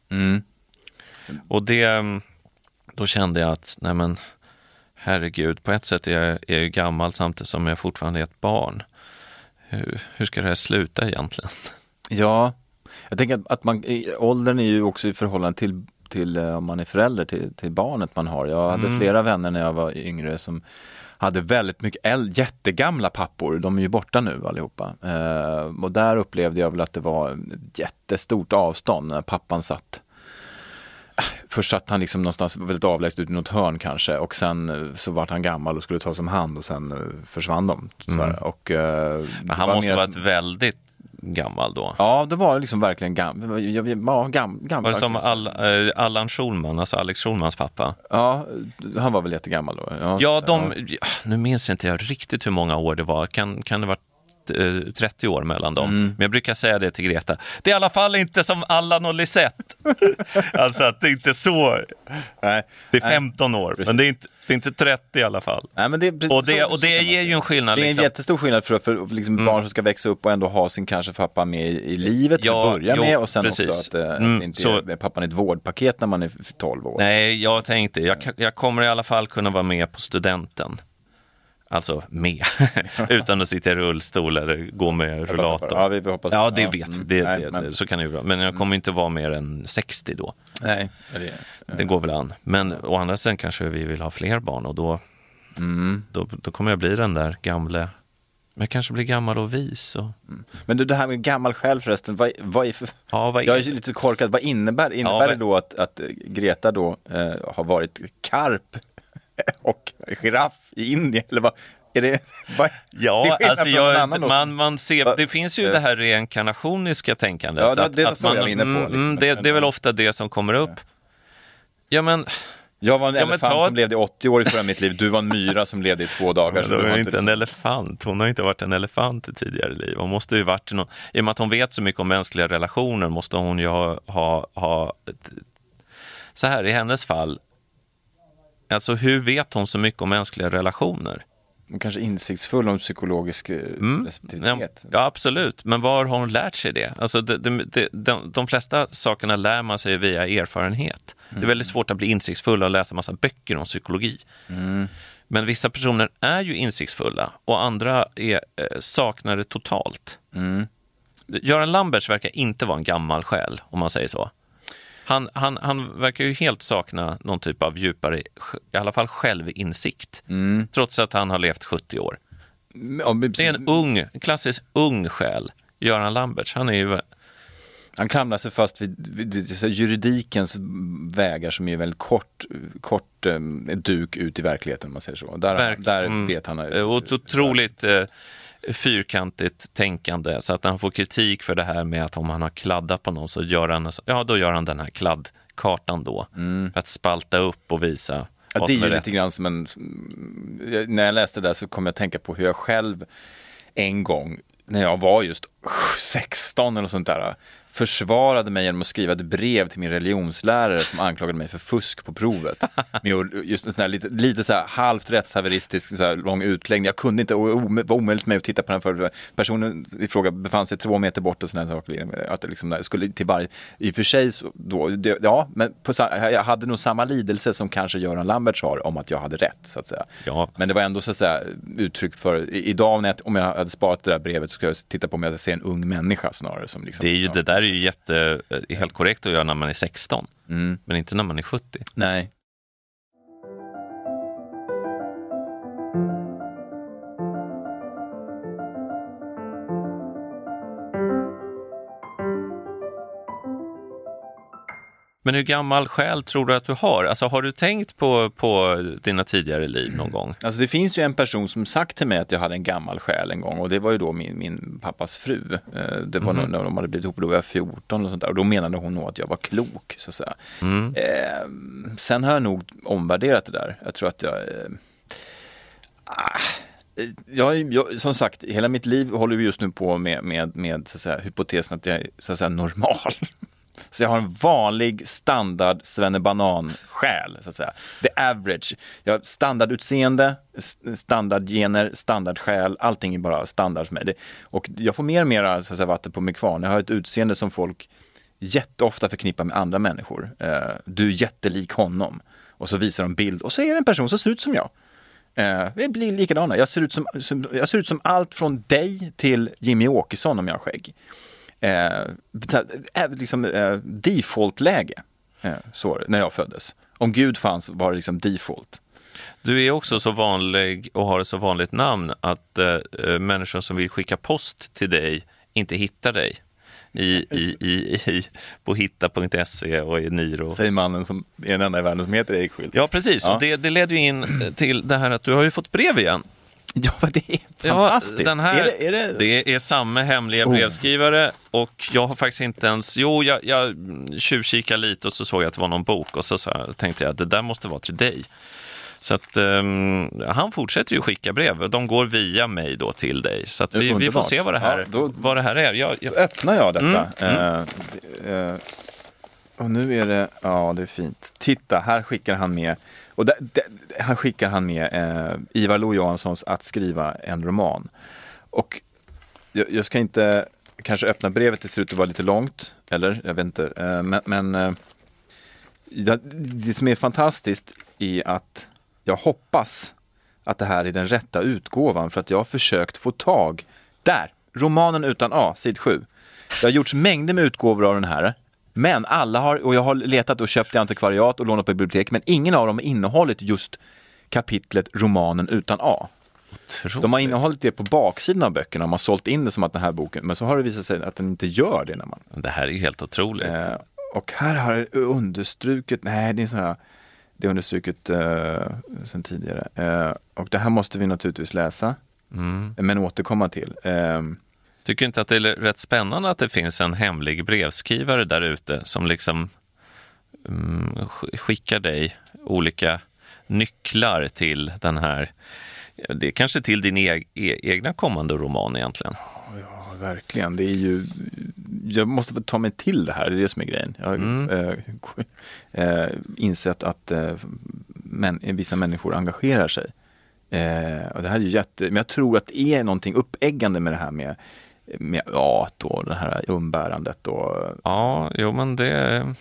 Och då kände jag att nej men herregud, på ett sätt är jag ju gammal samtidigt som jag fortfarande är ett barn. Hur ska det här sluta egentligen? Ja, jag tänker att åldern är ju också i förhållande till om man är förälder till barnet man har. Jag hade flera vänner när jag var yngre som hade väldigt mycket jättegamla pappor. De är ju borta nu allihopa. Och där upplevde jag väl att det var ett jättestort avstånd när pappan satt. Först satt han liksom någonstans väldigt avlägset ut i något hörn kanske, och sen så var han gammal och skulle tas om hand och sen försvann de. Och, men han måste ha varit väldigt gammal då. Ja, det var liksom verkligen gammal. Var det som Allan Schulman, alltså Alex Schulmans pappa? Ja, han var väl jättegammal då. Nu minns inte jag riktigt hur många år det var. Kan det vara 30 år mellan dem. Men jag brukar säga det till Greta. Det är i alla fall inte som Allan och Lisette. Alltså att det är inte så. Nej, det är 15 år. Precis. Men det är inte 30 i alla fall. Nej, men det ger ju en skillnad. Det är en jättestor skillnad för liksom barn som ska växa upp och ändå ha sin kanske pappa med i livet till att börja med. Och sen också att inte är pappan ett vårdpaket när man är 12 år. Nej, jag tänkte, jag kommer i alla fall kunna vara med på studenten. Alltså med, utan att sitta i rullstol eller gå med rullator. Ja, vi hoppas. Ja, det vet vi. Så kan det ju vara. Men jag kommer inte vara mer än 60 då. Nej, det går väl an. Men å andra sidan kanske vi vill ha fler barn, och då kommer jag bli den där gamla. Men jag kanske blir gammal och vis. Men det här med gammal själv förresten, vad är jag är lite korkad. Vad innebär det då att Greta då har varit karp och giraff i Indien, eller vad är det? Ja, alltså man ser, det finns ju det här reinkarnationiska tänkandet. Ja, det är så jag är inne på. Liksom. Det är väl ofta det som kommer upp. Ja, men jag var en elefant som levde 80 år i förra mitt liv. Du var en myra som levde i 2 dagar. Det var inte en elefant. Hon har inte varit en elefant i tidigare liv. Hon måste ju varit någon, i och med att hon vet så mycket om mänskliga relationer måste hon ju ha så här i hennes fall. Alltså hur vet hon så mycket om mänskliga relationer? Kanske insiktsfull om psykologisk receptivitet. Ja, absolut. Men var har hon lärt sig det? Alltså de flesta sakerna lär man sig via erfarenhet. Det är väldigt svårt att bli insiktsfull och läsa massa böcker om psykologi. Men vissa personer är ju insiktsfulla och andra saknar det totalt. Göran Lambertz verkar inte vara en gammal själ, om man säger så. Han verkar ju helt sakna någon typ av djupare, i alla fall självinsikt. Trots att han har levt 70 år. Det är en klassisk ung själ. Göran Lambertz, han klamrar sig fast vid juridikens vägar som är väldigt kort duk ut i verkligheten, om man säger så. Där vet han. Otroligt fyrkantigt tänkande, så att han får kritik för det här med att om han har kladdat på någon så gör han den här kartan då. För att spalta upp och visa vad det som är är ju rätt. lite grann som när jag läste det där så kom jag att tänka på hur jag själv en gång när jag var just 16 eller sånt där försvarade mig genom att skriva ett brev till min religionslärare som anklagade mig för fusk på provet. Med just en sån här lite så här halvt rättshaveristisk så här lång utläggning. Jag kunde inte, och det var omöjligt med att titta på den för personen i fråga befann sig 2 meter bort och sådana saker. Att det liksom skulle till varje, i och för sig så då, ja, men jag hade nog samma lidelse som kanske Göran Lambertz har om att jag hade rätt så att säga. Ja. Men det var ändå så att säga uttryck för, idag om jag hade sparat det där brevet så ska jag titta på om jag ser en ung människa snarare som liksom, Det är ju det där är ju helt korrekt att göra när man är 16, men inte när man är 70. Nej. Men hur gammal själ tror du att du har? Alltså har du tänkt på dina tidigare liv någon gång? Alltså det finns ju en person som sagt till mig att jag hade en gammal själ en gång och det var ju då min pappas fru. Det var nog när de hade blivit ihop, då var jag 14 och sånt där och då menade hon nog att jag var klok så att säga. Sen har jag nog omvärderat det där. Jag tror att jag som sagt, hela mitt liv håller vi just nu på med så att säga, hypotesen att jag är så att säga normal. Så jag har en vanlig standard svennebanan-själ, så att säga. The average. Jag har standardutseende, standardgener, standardsjäl. Allting är bara standard för mig. Och jag får mer och mer så att säga, vatten på mig kvarn. Jag har ett utseende som folk jätteofta förknippar med andra människor. Du är jättelik honom. Och så visar de bild. Och så är det en person som ser ut som jag. Vi blir likadana. Jag ser ut som allt från dig till Jimmy Åkesson om jag har skägg. Default-läge så när jag föddes. Om Gud fanns var det liksom default. Du är också så vanlig och har ett så vanligt namn att människor som vill skicka post till dig inte hittar dig på hitta.se och i Niro. Säger mannen som är den enda i världen som heter Erik Skylt. Ja, precis. Ja. Och det leder ju in till det här att du har ju fått brev igen. Ja, det är fantastiskt. Ja, den här, är det... Det är samma hemliga brevskrivare och jag har faktiskt inte ens... Jo, jag tjuvkikade lite och så såg jag att det var någon bok och så tänkte jag att det där måste vara till dig. Så att han fortsätter ju skicka brev. De går via mig då till dig. Så att vi får se vad det här, vad det här är. Då öppnar jag detta. Och nu är det... Ja, det är fint. Titta, här skickar han med... Och här skickar han med Ivar Lo-Johanssons Att skriva en roman. Och jag ska inte kanske öppna brevet till slut, det var lite långt. Eller, jag vet inte. Men det som är fantastiskt är att jag hoppas att det här är den rätta utgåvan. För att jag har försökt få tag. Där, romanen utan A, sid 7. Det har gjorts mängder med utgåvor av den här. Men alla har, och jag har letat och köpt i antikvariat och lånat på bibliotek, men ingen av dem har innehållit just kapitlet romanen utan A. De har innehållit det på baksidan av böckerna. De har sålt in det som att den här boken, men så har det visat sig att den inte gör det när man... Det här är ju helt otroligt. Och här har det understrukit, nej det är så här, det är understrukit sen tidigare. Och det här måste vi naturligtvis läsa, men återkomma till. Tycker inte att det är rätt spännande att det finns en hemlig brevskrivare där ute som liksom skickar dig olika nycklar till den här, det är kanske till din egna kommande roman egentligen. Ja, verkligen. Det är ju, jag måste ta mig till det här, det är det som är grejen. Jag har insett att vissa människor engagerar sig. Och det här är ju men jag tror att det är någonting uppäggande med det här med art och det här umbärandet och... Ja, jo men det...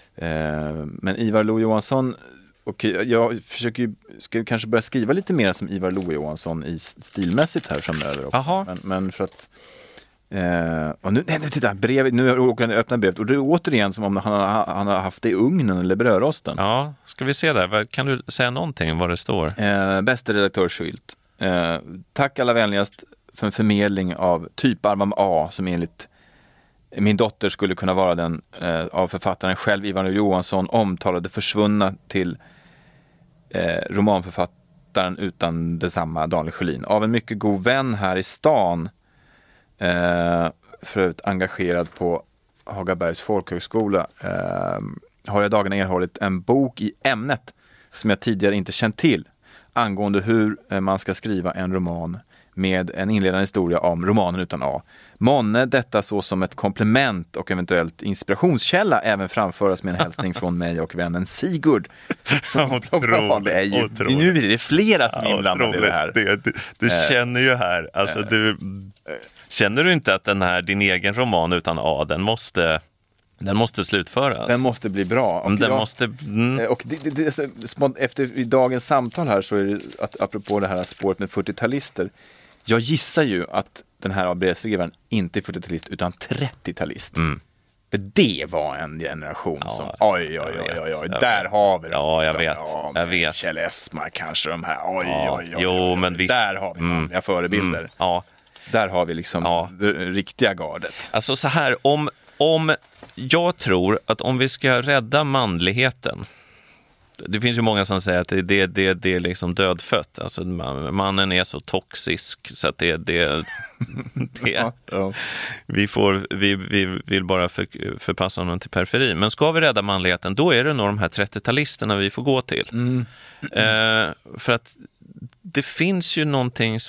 Men Ivar Lo-Johansson, och jag ska kanske börja skriva lite mer som Ivar Lo-Johansson i stilmässigt här framöver också. Men för att och nu titta, brevet, nu råkar jag öppna brevet och det är återigen som om han har haft det i ugnen eller brödrosten. Ja, ska vi se där. Kan du säga någonting vad det står? Bästa redaktör Skylt. Tack alla vänligast för en förmedling av typarvam A som enligt min dotter skulle kunna vara den av författaren själv, Ivar Lo-Johansson, omtalade försvunna till romanförfattaren utan detsamma, Daniel Sjölin. Av en mycket god vän här i stan, förut engagerad på Hagabergs folkhögskola. har jag dagarna erhållit en bok i ämnet som jag tidigare inte känt till angående hur man ska skriva en roman med en inledande historia om romanen utan A. Månne detta så som ett komplement och eventuellt inspirationskälla även framföras med en hälsning från mig och vännen Sigurd. Otroligt. Nu är det flera som är inblandade i det här. Du känner ju här, alltså känner du inte att din egen roman utan A, den måste slutföras? Den måste bli bra. Och efter i dagens samtal här så är det apropå det här spåret med 40-talister. Jag gissar ju att den här brevskrivaren inte är 40-talist utan 30-talist. För det var en generation som oj, där har vi det. Ja, jag vet. Kjell Esmar kanske de här. Men visst. Där har vi många förebilder. Där har vi liksom det riktiga gardet. Alltså så här, om jag tror att om vi ska rädda manligheten, det finns ju många som säger att det är liksom dödfött. Alltså mannen är så toxisk så att vi vill bara förpassa honom till periferi. Men ska vi rädda manligheten, då är det nog de här 30-talisterna vi får gå till. För att det finns ju någonting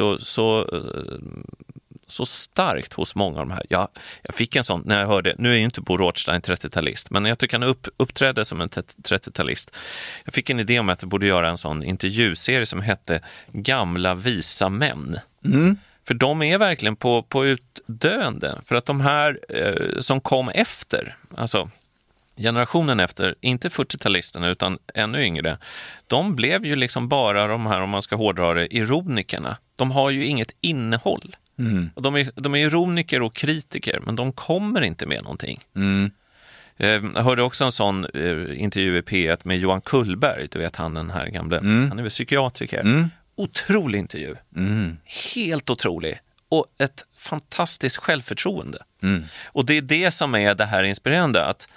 så starkt hos många av de här. Jag fick en sån när jag hörde, nu är ju inte Bo Rothstein 30-talist, men jag tycker han uppträdde som en 30-talist. Jag fick en idé om att jag borde göra en sån intervjuserie som hette Gamla visa män. För de är verkligen på utdöende. För att de här som kom efter, alltså generationen efter, inte 40-talisterna utan ännu yngre, de blev ju liksom bara de här, om man ska hårdra det, ironikerna. De har ju inget innehåll. Och de är ironiker och kritiker, men de kommer inte med någonting. Jag hörde också en sån intervju i P1 med Johan Kullberg, du vet han den här gamla, han är väl psykiatriker. Otrolig intervju. Helt otrolig. Och ett fantastiskt självförtroende. Och det är det som är det här inspirerande, att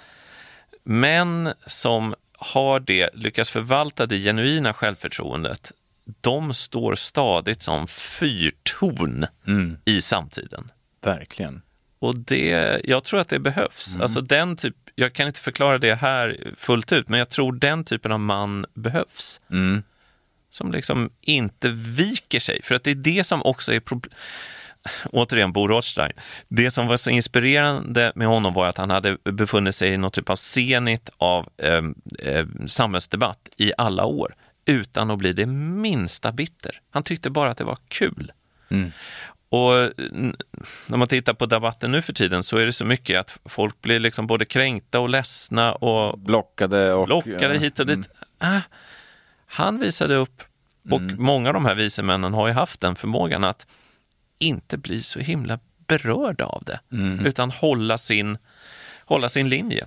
män som har det, lyckas förvalta det genuina självförtroendet, de står stadigt som fyrtorn i samtiden. Verkligen. Och jag tror att det behövs. Alltså den typ, jag kan inte förklara det här fullt ut, men jag tror den typen av man behövs. Som liksom inte viker sig. För att det är det som också är återigen Bo Rothstein. Det som var så inspirerande med honom var att han hade befunnit sig i någon typ av zenit av samhällsdebatt i alla år, utan att bli det minsta bitter. Han tyckte bara att det var kul. Och när man tittar på debatten nu för tiden så är det så mycket att folk blir liksom både kränkta och ledsna och blockade hit och dit. Han visade upp, och många av de här visemännen har ju haft den förmågan att inte bli så himla berörda av det, utan hålla sin linje.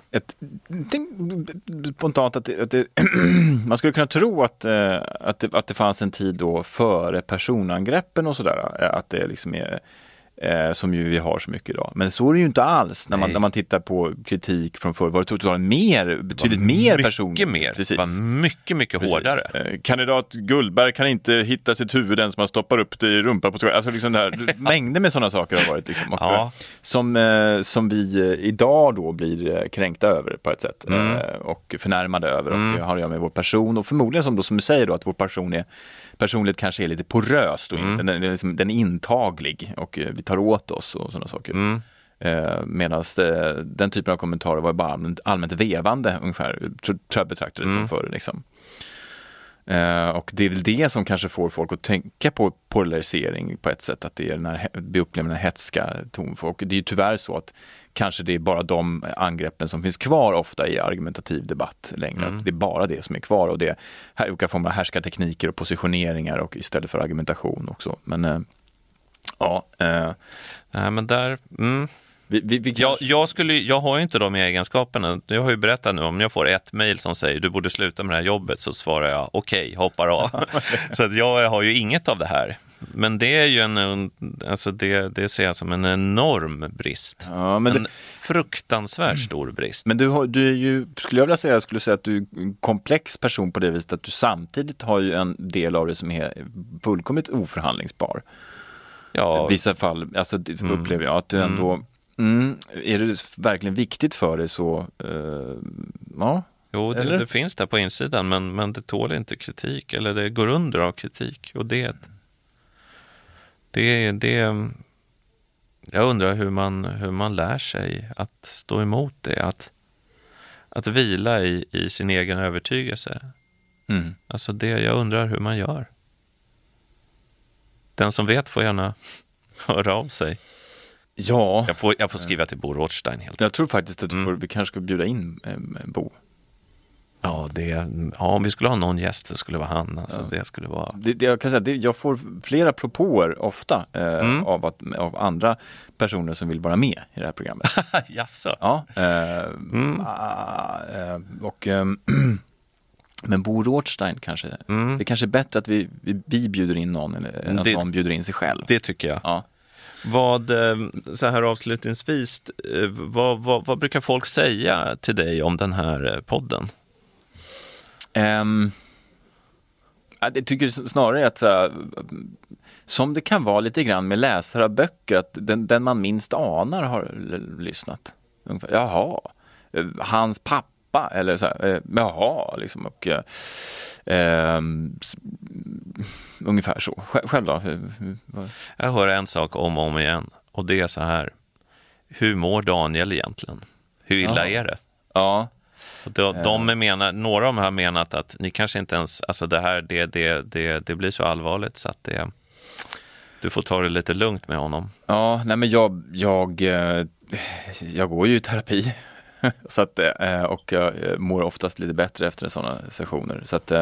Spontant att man skulle kunna tro att det fanns en tid då före personangreppen och sådär, att det liksom är som ju vi har så mycket idag. Men så är det ju inte alls när man tittar på kritik från förr. Var det totalt betydligt mer personer. Precis. Det var mycket hårdare. Kandidat Gullberg kan inte hitta sitt huvud, den som man stoppar upp det i rumpan på alltså liksom det här, mängder med sådana saker har varit liksom, och, som vi idag då blir kränkta över på ett sätt och förnärmade över, och det har att göra med vår person, och förmodligen som du säger då, att vår personlighet kanske är lite poröst och den är intaglig och vi tar åt oss och sådana saker. Medan den typen av kommentarer var bara allmänt vevande ungefär, tror jag betraktade det som förr liksom. Och det är väl det som kanske får folk att tänka på polarisering på ett sätt, att det är vi upplever den här hetska tonfolk. Det är ju tyvärr så att kanske det är bara de angreppen som finns kvar ofta i argumentativ debatt längre. Att det är bara det som är kvar, och det här olika former av härskartekniker och positioneringar och istället för argumentation också. Men men där... Vi jag har ju inte de egenskaperna. Jag har ju berättat nu, om jag får ett mejl som säger du borde sluta med det här jobbet, så svarar jag okej, hoppar av. Så att jag har ju inget av det här. Men det är ju det ser jag som en enorm brist. Ja, men en fruktansvärt stor brist. Men du är ju, skulle säga att du är en komplex person på det viset att du samtidigt har ju en del av det som är fullkomligt oförhandlingsbar. Ja. I vissa fall, alltså upplever jag att du ändå är det verkligen viktigt för dig så Jo, det finns där på insidan, men det tål inte kritik, eller det går under av kritik. Och det jag undrar hur man lär sig att stå emot det, att vila i sin egen övertygelse. Alltså jag undrar hur man gör. Den som vet får gärna höra av sig. Ja. Jag får skriva till Bo Rothstein helt. Jag tror faktiskt att vi kanske ska bjuda in Bo. Ja, om vi skulle ha någon gäst så skulle det vara han. Alltså, det skulle vara... jag kan säga, jag får flera propåer ofta av andra personer som vill vara med i det här programmet. Jaså? Ja. Men Bo Rothstein kanske. Det är kanske bättre att vi bjuder in någon än att någon bjuder in sig själv. Det tycker jag. Ja. Så här avslutningsvis, vad brukar folk säga till dig om den här podden? Jag tycker snarare att så här, som det kan vara lite grann med läsare av böcker, att den man minst anar har lyssnat. Ungefär, jaha, hans pappa eller så här, jaha liksom, och ungefär så. Själv då? Jag hör en sak om och om igen, och det är så här: hur mår Daniel egentligen? Hur illa är det? Ja. Några av dem har menat att ni kanske inte ens, alltså det här, det blir så allvarligt så att du får ta det lite lugnt med honom. Ja, nej men jag går ju i terapi så att, och jag mår oftast lite bättre efter sådana sessioner, så att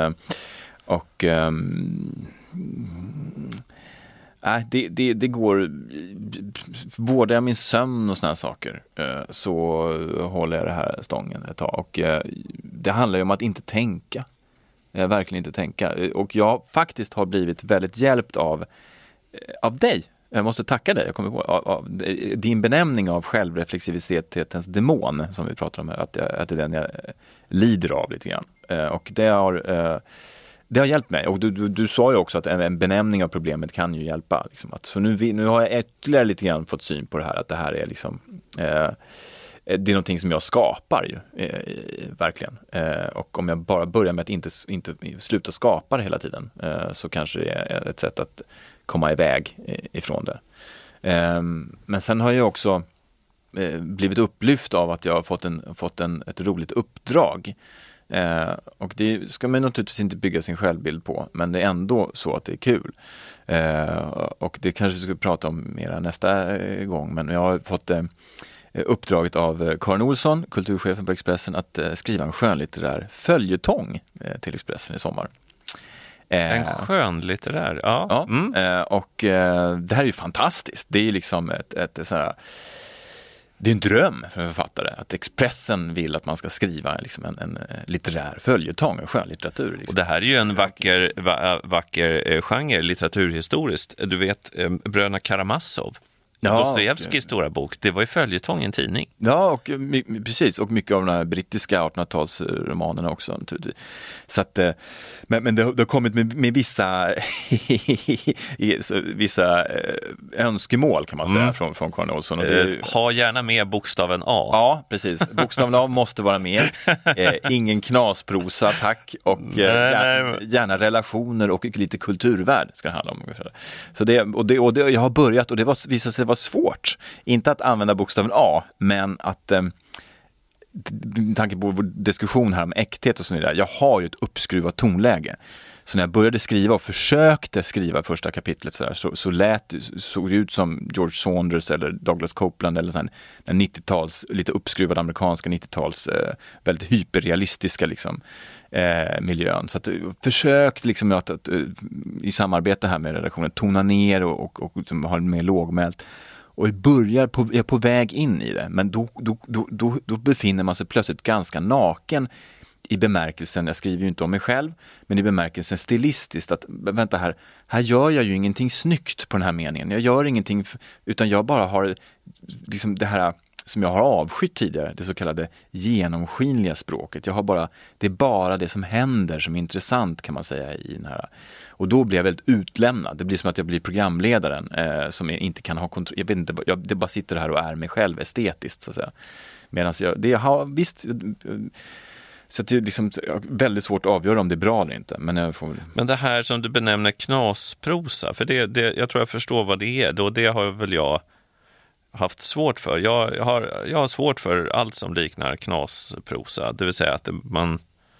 det går. Vårdar jag min sömn och såna här saker, så håller jag det här stången ett tag. Och det handlar ju om att inte tänka. Verkligen inte tänka. Och jag faktiskt har blivit väldigt hjälpt av dig. Jag måste tacka dig. Jag kommer ihåg av din benämning av självreflexivitetens demon som vi pratar om här, att det är den jag lider av lite grann. Och det har hjälpt mig. Och du sa ju också att en benämning av problemet kan ju hjälpa. Liksom. Så nu har jag ytterligare lite grann fått syn på det här. Att det här är liksom... det är någonting som jag skapar ju. Verkligen. Och om jag bara börjar med att inte sluta skapa det hela tiden. Så kanske det är ett sätt att komma iväg ifrån det. Men sen har jag också blivit upplyft av att jag har fått ett roligt uppdrag. Och det ska man naturligtvis inte bygga sin självbild på, men det är ändå så att det är kul. Och det kanske vi ska prata om mer nästa gång, men jag har fått uppdraget av Karin Olsson, kulturchefen på Expressen, att skriva en skönlitterär följetong till Expressen i sommar. En skönlitterär, ja. Och det här är ju fantastiskt. Det är liksom ett så här... Det är en dröm för en författare att Expressen vill att man ska skriva liksom en litterär följetong, en skönlitteratur. Liksom. Och det här är ju en vacker genre litteraturhistoriskt. Du vet, Bröderna Karamazov. Dostojevskijs stora bok, det var ju följetong i en tidning. Ja, och precis, och mycket av de här brittiska 1800-talsromanerna också. Så att, men det har kommit med vissa önskemål kan man säga från Karin Olsson. Och ha gärna med bokstaven A. Ja, precis. Bokstaven A måste vara med. Ingen knasprosa, tack. Och gärna relationer och lite kulturvärld ska det handla om. Så det jag har börjat, och det visade sig vara svårt. Inte att använda bokstaven A, men att med tanke på vår diskussion här om äkthet och sådär, jag har ju ett uppskruvat tonläge. Så när jag började skriva och försökte skriva första kapitlet såg det ut som George Saunders eller Douglas Copeland eller sån 90-tals, lite uppskruvad amerikanska 90-tals väldigt hyperrealistiska liksom, miljön. Så att försökt liksom att i samarbete här med redaktionen tona ner och liksom ha det mer lågmält. Och jag är på väg in i det. Men då befinner man sig plötsligt ganska naken i bemärkelsen, jag skriver ju inte om mig själv, men i bemärkelsen stilistiskt att, vänta här gör jag ju ingenting snyggt på den här meningen. Jag gör ingenting, utan jag bara har liksom det här som jag har avskytt tidigare, det så kallade genomskinliga språket. Det är bara det som händer som är intressant, kan man säga, i den här. Och då blir jag väldigt utlämnad. Det blir som att jag blir programledaren som inte kan ha kontroll. Jag vet inte, det bara sitter här och är mig själv estetiskt, så att säga. Medan visst, Så att det är liksom väldigt svårt att avgöra om det är bra eller inte. Men det här som du benämner knasprosa, för jag tror jag förstår vad det är. Det har väl jag haft svårt för. Jag har svårt för allt som liknar knasprosa. Det vill säga att man...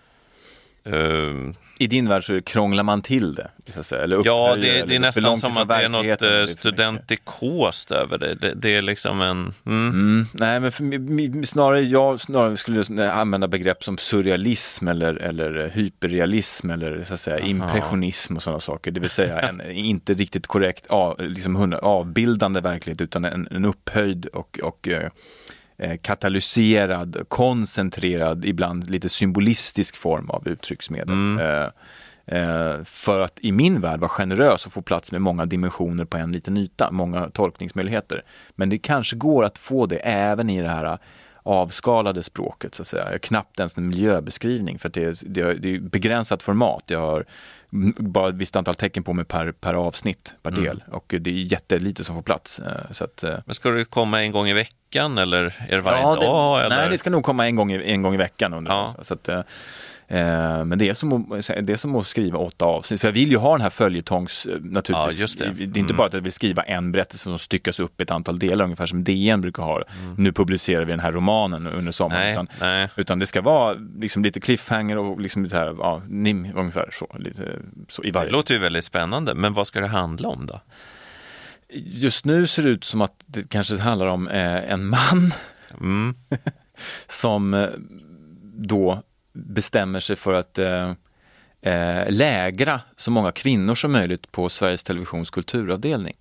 I din värld så krånglar man till det. Så att säga, eller ja, det är nästan som att det är något studentikost över det. Det är liksom en... Nej, men snarare skulle använda begrepp som surrealism eller hyperrealism eller så att säga impressionism och sådana saker. Det vill säga en inte riktigt korrekt liksom avbildande verklighet utan en upphöjd och katalyserad, koncentrerad, ibland lite symbolistisk form av uttrycksmedel. För att i min värld vara generös och få plats med många dimensioner på en liten yta, många tolkningsmöjligheter. Men det kanske går att få det även i det här avskalade språket, så att säga. Knappt ens en miljöbeskrivning, för att det är begränsat format. Jag har bara ett visst antal tecken på mig per avsnitt, per del. Och det är jättelite som får plats. Så att, men ska du komma en gång i veckan eller är det varje dag? Eller? Nej, det ska nog komma en gång i veckan. Så att, men det är som att skriva 8 avsnitt. För jag vill ju ha den här följetongs naturligtvis. Ja, just det. Det är inte bara att jag vill skriva en berättelse som styckas upp i ett antal delar, ungefär som DN brukar ha. Nu publicerar vi den här romanen under sommaren. Utan det ska vara liksom lite cliffhanger och liksom lite här, ungefär så. Lite, så i varje. Det låter ju väldigt spännande, men vad ska det handla om då? Just nu ser det ut som att det kanske handlar om en man som då bestämmer sig för att lägra så många kvinnor som möjligt på Sveriges Televisions kulturavdelning.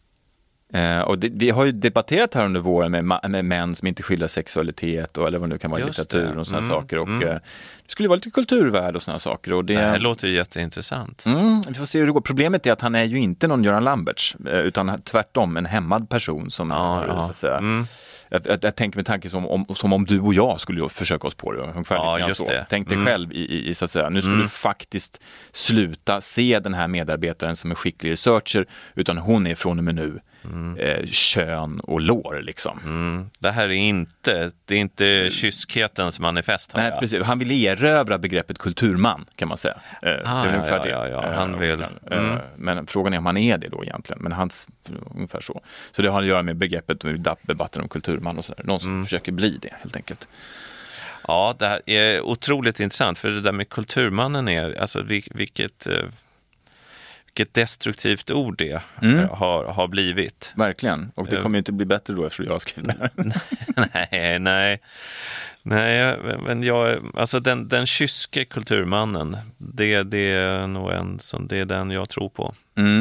Och vi har ju debatterat här under våren med män som inte skildrar sexualitet eller vad det nu kan vara i litteraturen och sådana saker. Och det skulle vara lite kulturvärld och sådana saker. Och det låter ju jätteintressant. Vi får se hur det går. Problemet är att han är ju inte någon Göran Lamberts, utan tvärtom en hämmad person som så att säga. Jag tänker med tanke som om du och jag skulle försöka oss på det. Just det. Tänk dig själv i så att säga. Nu skulle du faktiskt sluta se den här medarbetaren som en skicklig researcher, utan hon är från och med nu kön och lår liksom. Det här är inte kyskhetens manifest. Nej, precis. Han vill erövra begreppet kulturman, kan man säga. Det är ungefär det. Han vill. Men frågan är om han är det då egentligen. Men hans ungefär så. Så det har att göra med begreppet debatten om kulturman och sådär. Någon som försöker bli det, helt enkelt. Ja, det här är otroligt intressant, för det där med kulturmannen är, alltså vilket destruktivt ord det har blivit. Verkligen, och det kommer ju inte bli bättre då efter jag har skrivit det här. Nej, men alltså den kyske kulturmannen, det är nog det är den jag tror på.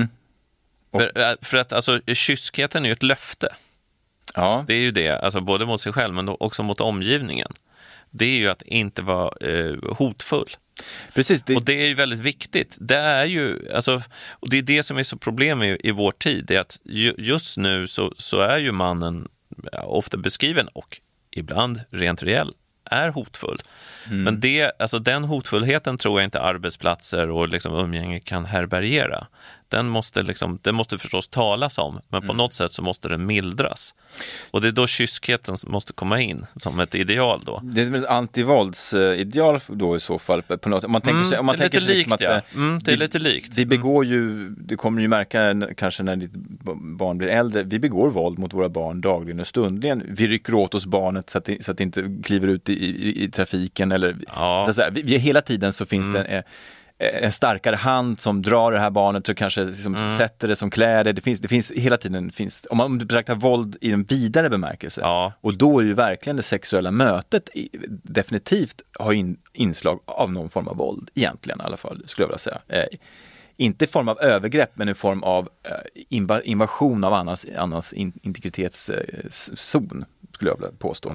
För att alltså, kyskheten är ju ett löfte. Ja. Det är ju det, alltså både mot sig själv men också mot omgivningen. Det är ju att inte vara hotfull. Precis, och det är ju väldigt viktigt. Det är ju, alltså, och det är det som är så problem i vår tid, det är att just nu så är ju mannen ofta beskriven och ibland rent reell är hotfull. Men den hotfullheten tror jag inte arbetsplatser och liksom umgänge kan härbärgera. Den måste förstås talas om, men på något sätt så måste den mildras. Och det är då kyskheten måste komma in som ett ideal då. Det är väl antivåldsideal då i så fall. På något, om man tänker sig, det är lite likt, det är lite likt. Vi begår ju, det kommer ju märka kanske när ditt barn blir äldre, vi begår våld mot våra barn dagligen och stundligen. Vi rycker åt oss barnet så att det inte kliver ut i trafiken. Eller, vi hela tiden så finns det en starkare hand som drar det här barnet och kanske liksom sätter det som kläder. Det finns hela tiden, om man betraktar våld i en vidare bemärkelse. Och då är ju verkligen det sexuella mötet definitivt har inslag av någon form av våld egentligen i alla fall, skulle jag vilja säga. Inte i form av övergrepp, men i form av invasion av annans integritetszon, skulle jag vilja påstå.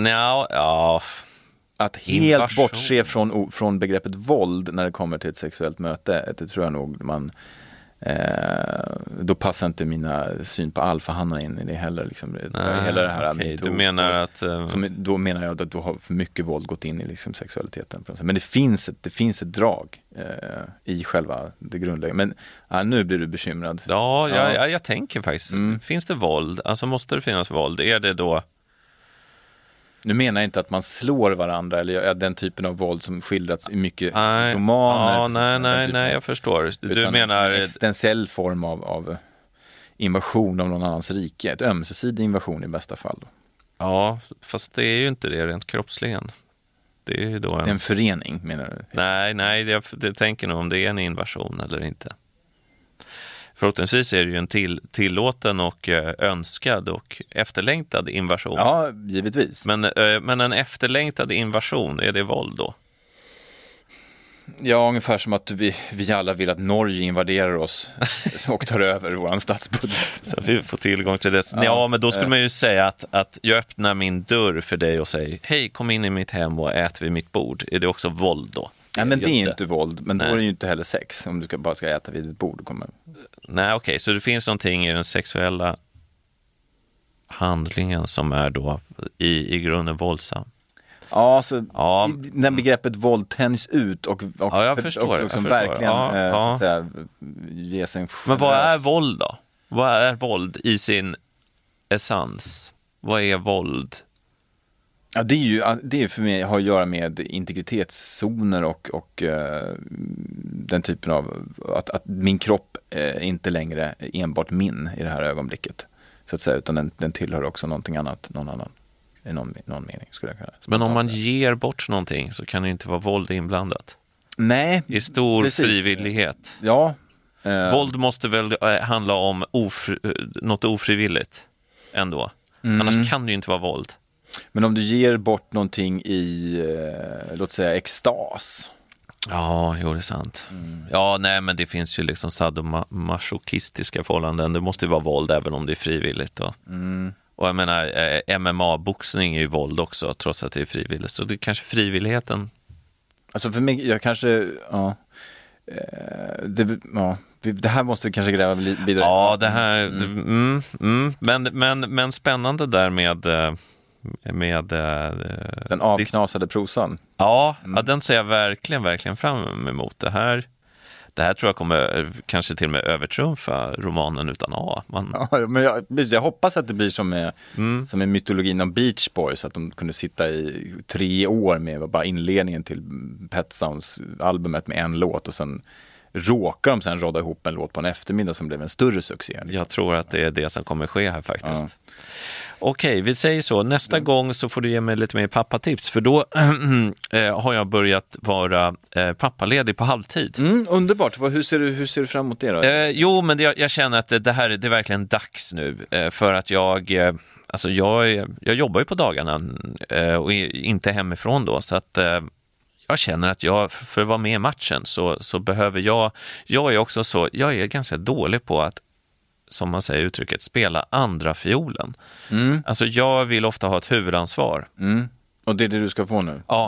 Att helt bortse från begreppet våld när det kommer till ett sexuellt möte, det tror jag nog man då passar inte mina syn på alfahannar in i det heller liksom. Hela det här du menar att då menar jag att då har för mycket våld gått in i liksom sexualiteten på något sätt. Men det finns ett drag i själva det grundläggande. Men nu blir du bekymrad. Jag tänker faktiskt, finns det våld? Alltså måste det finnas våld? Är det då Nu menar jag inte att man slår varandra eller den typen av våld som skildrats i mycket romaner. Ja, nej, jag förstår. Du menar en existentiell form av invasion av någon annans rike. Ett ömsesidig invasion i bästa fall. Då. Ja, fast det är ju inte det rent kroppsligen. Det är ju då en förening, menar du? Nej, jag tänker nog om det är en invasion eller inte. Förhoppningsvis är det ju en tillåten och önskad och efterlängtad invasion. Ja, givetvis. Men en efterlängtad invasion, är det våld då? Ja, ungefär som att vi alla vill att Norge invaderar oss och tar över vår statsbudget. Så att vi får tillgång till det. Ja, men då skulle man ju säga att jag öppnar min dörr för dig och säger hej, kom in i mitt hem och ät vid mitt bord. Är det också våld då? Nej, men det är inte våld, men då är det ju inte heller sex om du bara ska äta vid ett bord. Nej, okej, så det finns någonting i den sexuella handlingen som är då i grunden våldsam. Ja, så när begreppet våld tänjs ut och jag förstår, också verkligen så att säga, ger sig en Men vad är våld då? Vad är våld i sin essens? Vad är våld? Ja, det är för mig har att göra med integritetszoner och den typen av att min kropp inte längre är enbart min i det här ögonblicket så att säga, utan den tillhör också någonting annat, någon annan i någon mening skulle jag kalla det. Men om man ger bort någonting så kan det inte vara våld inblandat. Nej. I stor frivillighet. Ja. Våld måste väl handla om något ofrivilligt ändå. Annars kan det ju inte vara våld. Men om du ger bort någonting i, låt säga, extas. Ja, jo, det är sant. Ja, nej, men det finns ju liksom sadomasochistiska förhållanden. Det måste ju vara våld även om det är frivilligt. Och jag menar, MMA-boxning är ju våld också, trots att det är frivilligt. Så det är kanske frivilligheten. Alltså för mig, jag kanske, det här måste vi kanske gräva vidare. Ja, det här, men spännande där med den avknasade prosan. Ja, den ser jag verkligen fram emot. Det här tror jag kommer kanske till och med övertrumfa romanen utan A. Ja, men jag hoppas att det blir som med mytologin om Beach Boys, att de kunde sitta i 3 år med bara inledningen till Pet Sounds albumet med en låt och sen råkar de sen rodda ihop en låt på en eftermiddag som blev en större succé. Jag tror att det är det som kommer ske här faktiskt. Ja. Okej, vi säger så. Nästa gång så får du ge mig lite mer pappatips. För då har jag börjat vara pappaledig på halvtid. Underbart. Hur ser du fram emot det då? Jo, men jag känner att det är verkligen dags nu. För att jag jobbar ju på dagarna och inte hemifrån då. Så att jag känner att för att vara med i matchen så behöver jag är också så, jag är ganska dålig på att, som man säger uttrycket, spela andra fiolen. Alltså jag vill ofta ha ett huvudansvar. Och det är det du ska få nu? Ja.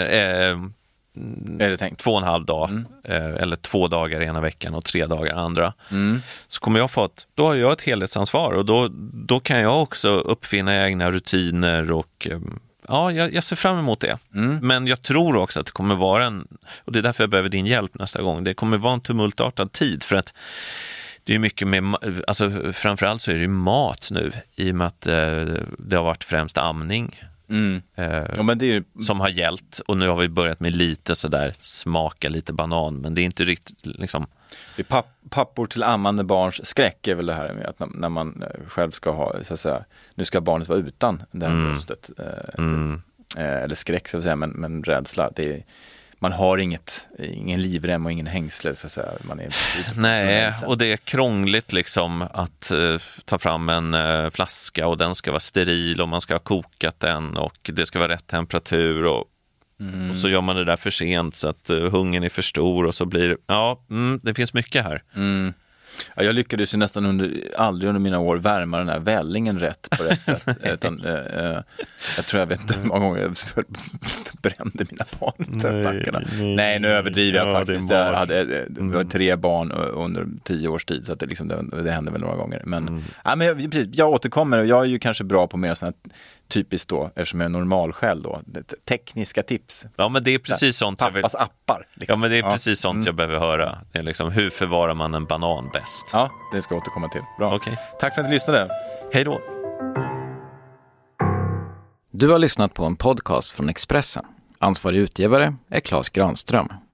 Är det tänkt? 2,5 dag. Eller 2 dagar ena veckan och 3 dagar andra. Så kommer jag då har jag ett helhetsansvar och då kan jag också uppfinna egna rutiner och ja, jag ser fram emot det. Men jag tror också att det kommer vara och det är därför jag behöver din hjälp nästa gång. Det kommer vara en tumultartad tid för att det är mycket med, alltså framförallt så är det ju mat nu i och med att det har varit främst amning men det är ju som har gällt och nu har vi börjat med lite sådär smaka lite banan, men det är inte riktigt liksom. Det är pappor till ammande barns skräck är väl det här med att när man själv ska ha, så att säga, nu ska barnet vara utan det här bröstet eller skräck så att säga, men rädsla, det är, man har ingen livrem och ingen hängsle så att säga. Nej, och det är krångligt liksom att ta fram en flaska och den ska vara steril och man ska ha kokat den och det ska vara rätt temperatur och så gör man det där för sent så att hungern är för stor och så blir det finns mycket här. Ja, jag lyckades ju nästan aldrig under mina år värma den här vällingen rätt på rätt sätt. Utan, jag tror jag vet inte hur många gånger jag brände mina barn. Nej, nu överdriver jag faktiskt. Jag hade 3 barn under 10 års tid så att det hände väl några gånger. Men, precis, jag återkommer och jag är ju kanske bra på mer sådana typiskt då, eftersom jag är normal själv då, tekniska tips. Ja, men det är precis sånt pappas appar. Liksom. Ja, men det är precis sånt jag behöver höra. Det är liksom, hur förvarar man en banan bäst? Ja, det ska jag återkomma till. Bra. Okay. Tack för att ni lyssnade. Hej då. Du har lyssnat på en podcast från Expressen. Ansvarig utgivare är Claes Granström.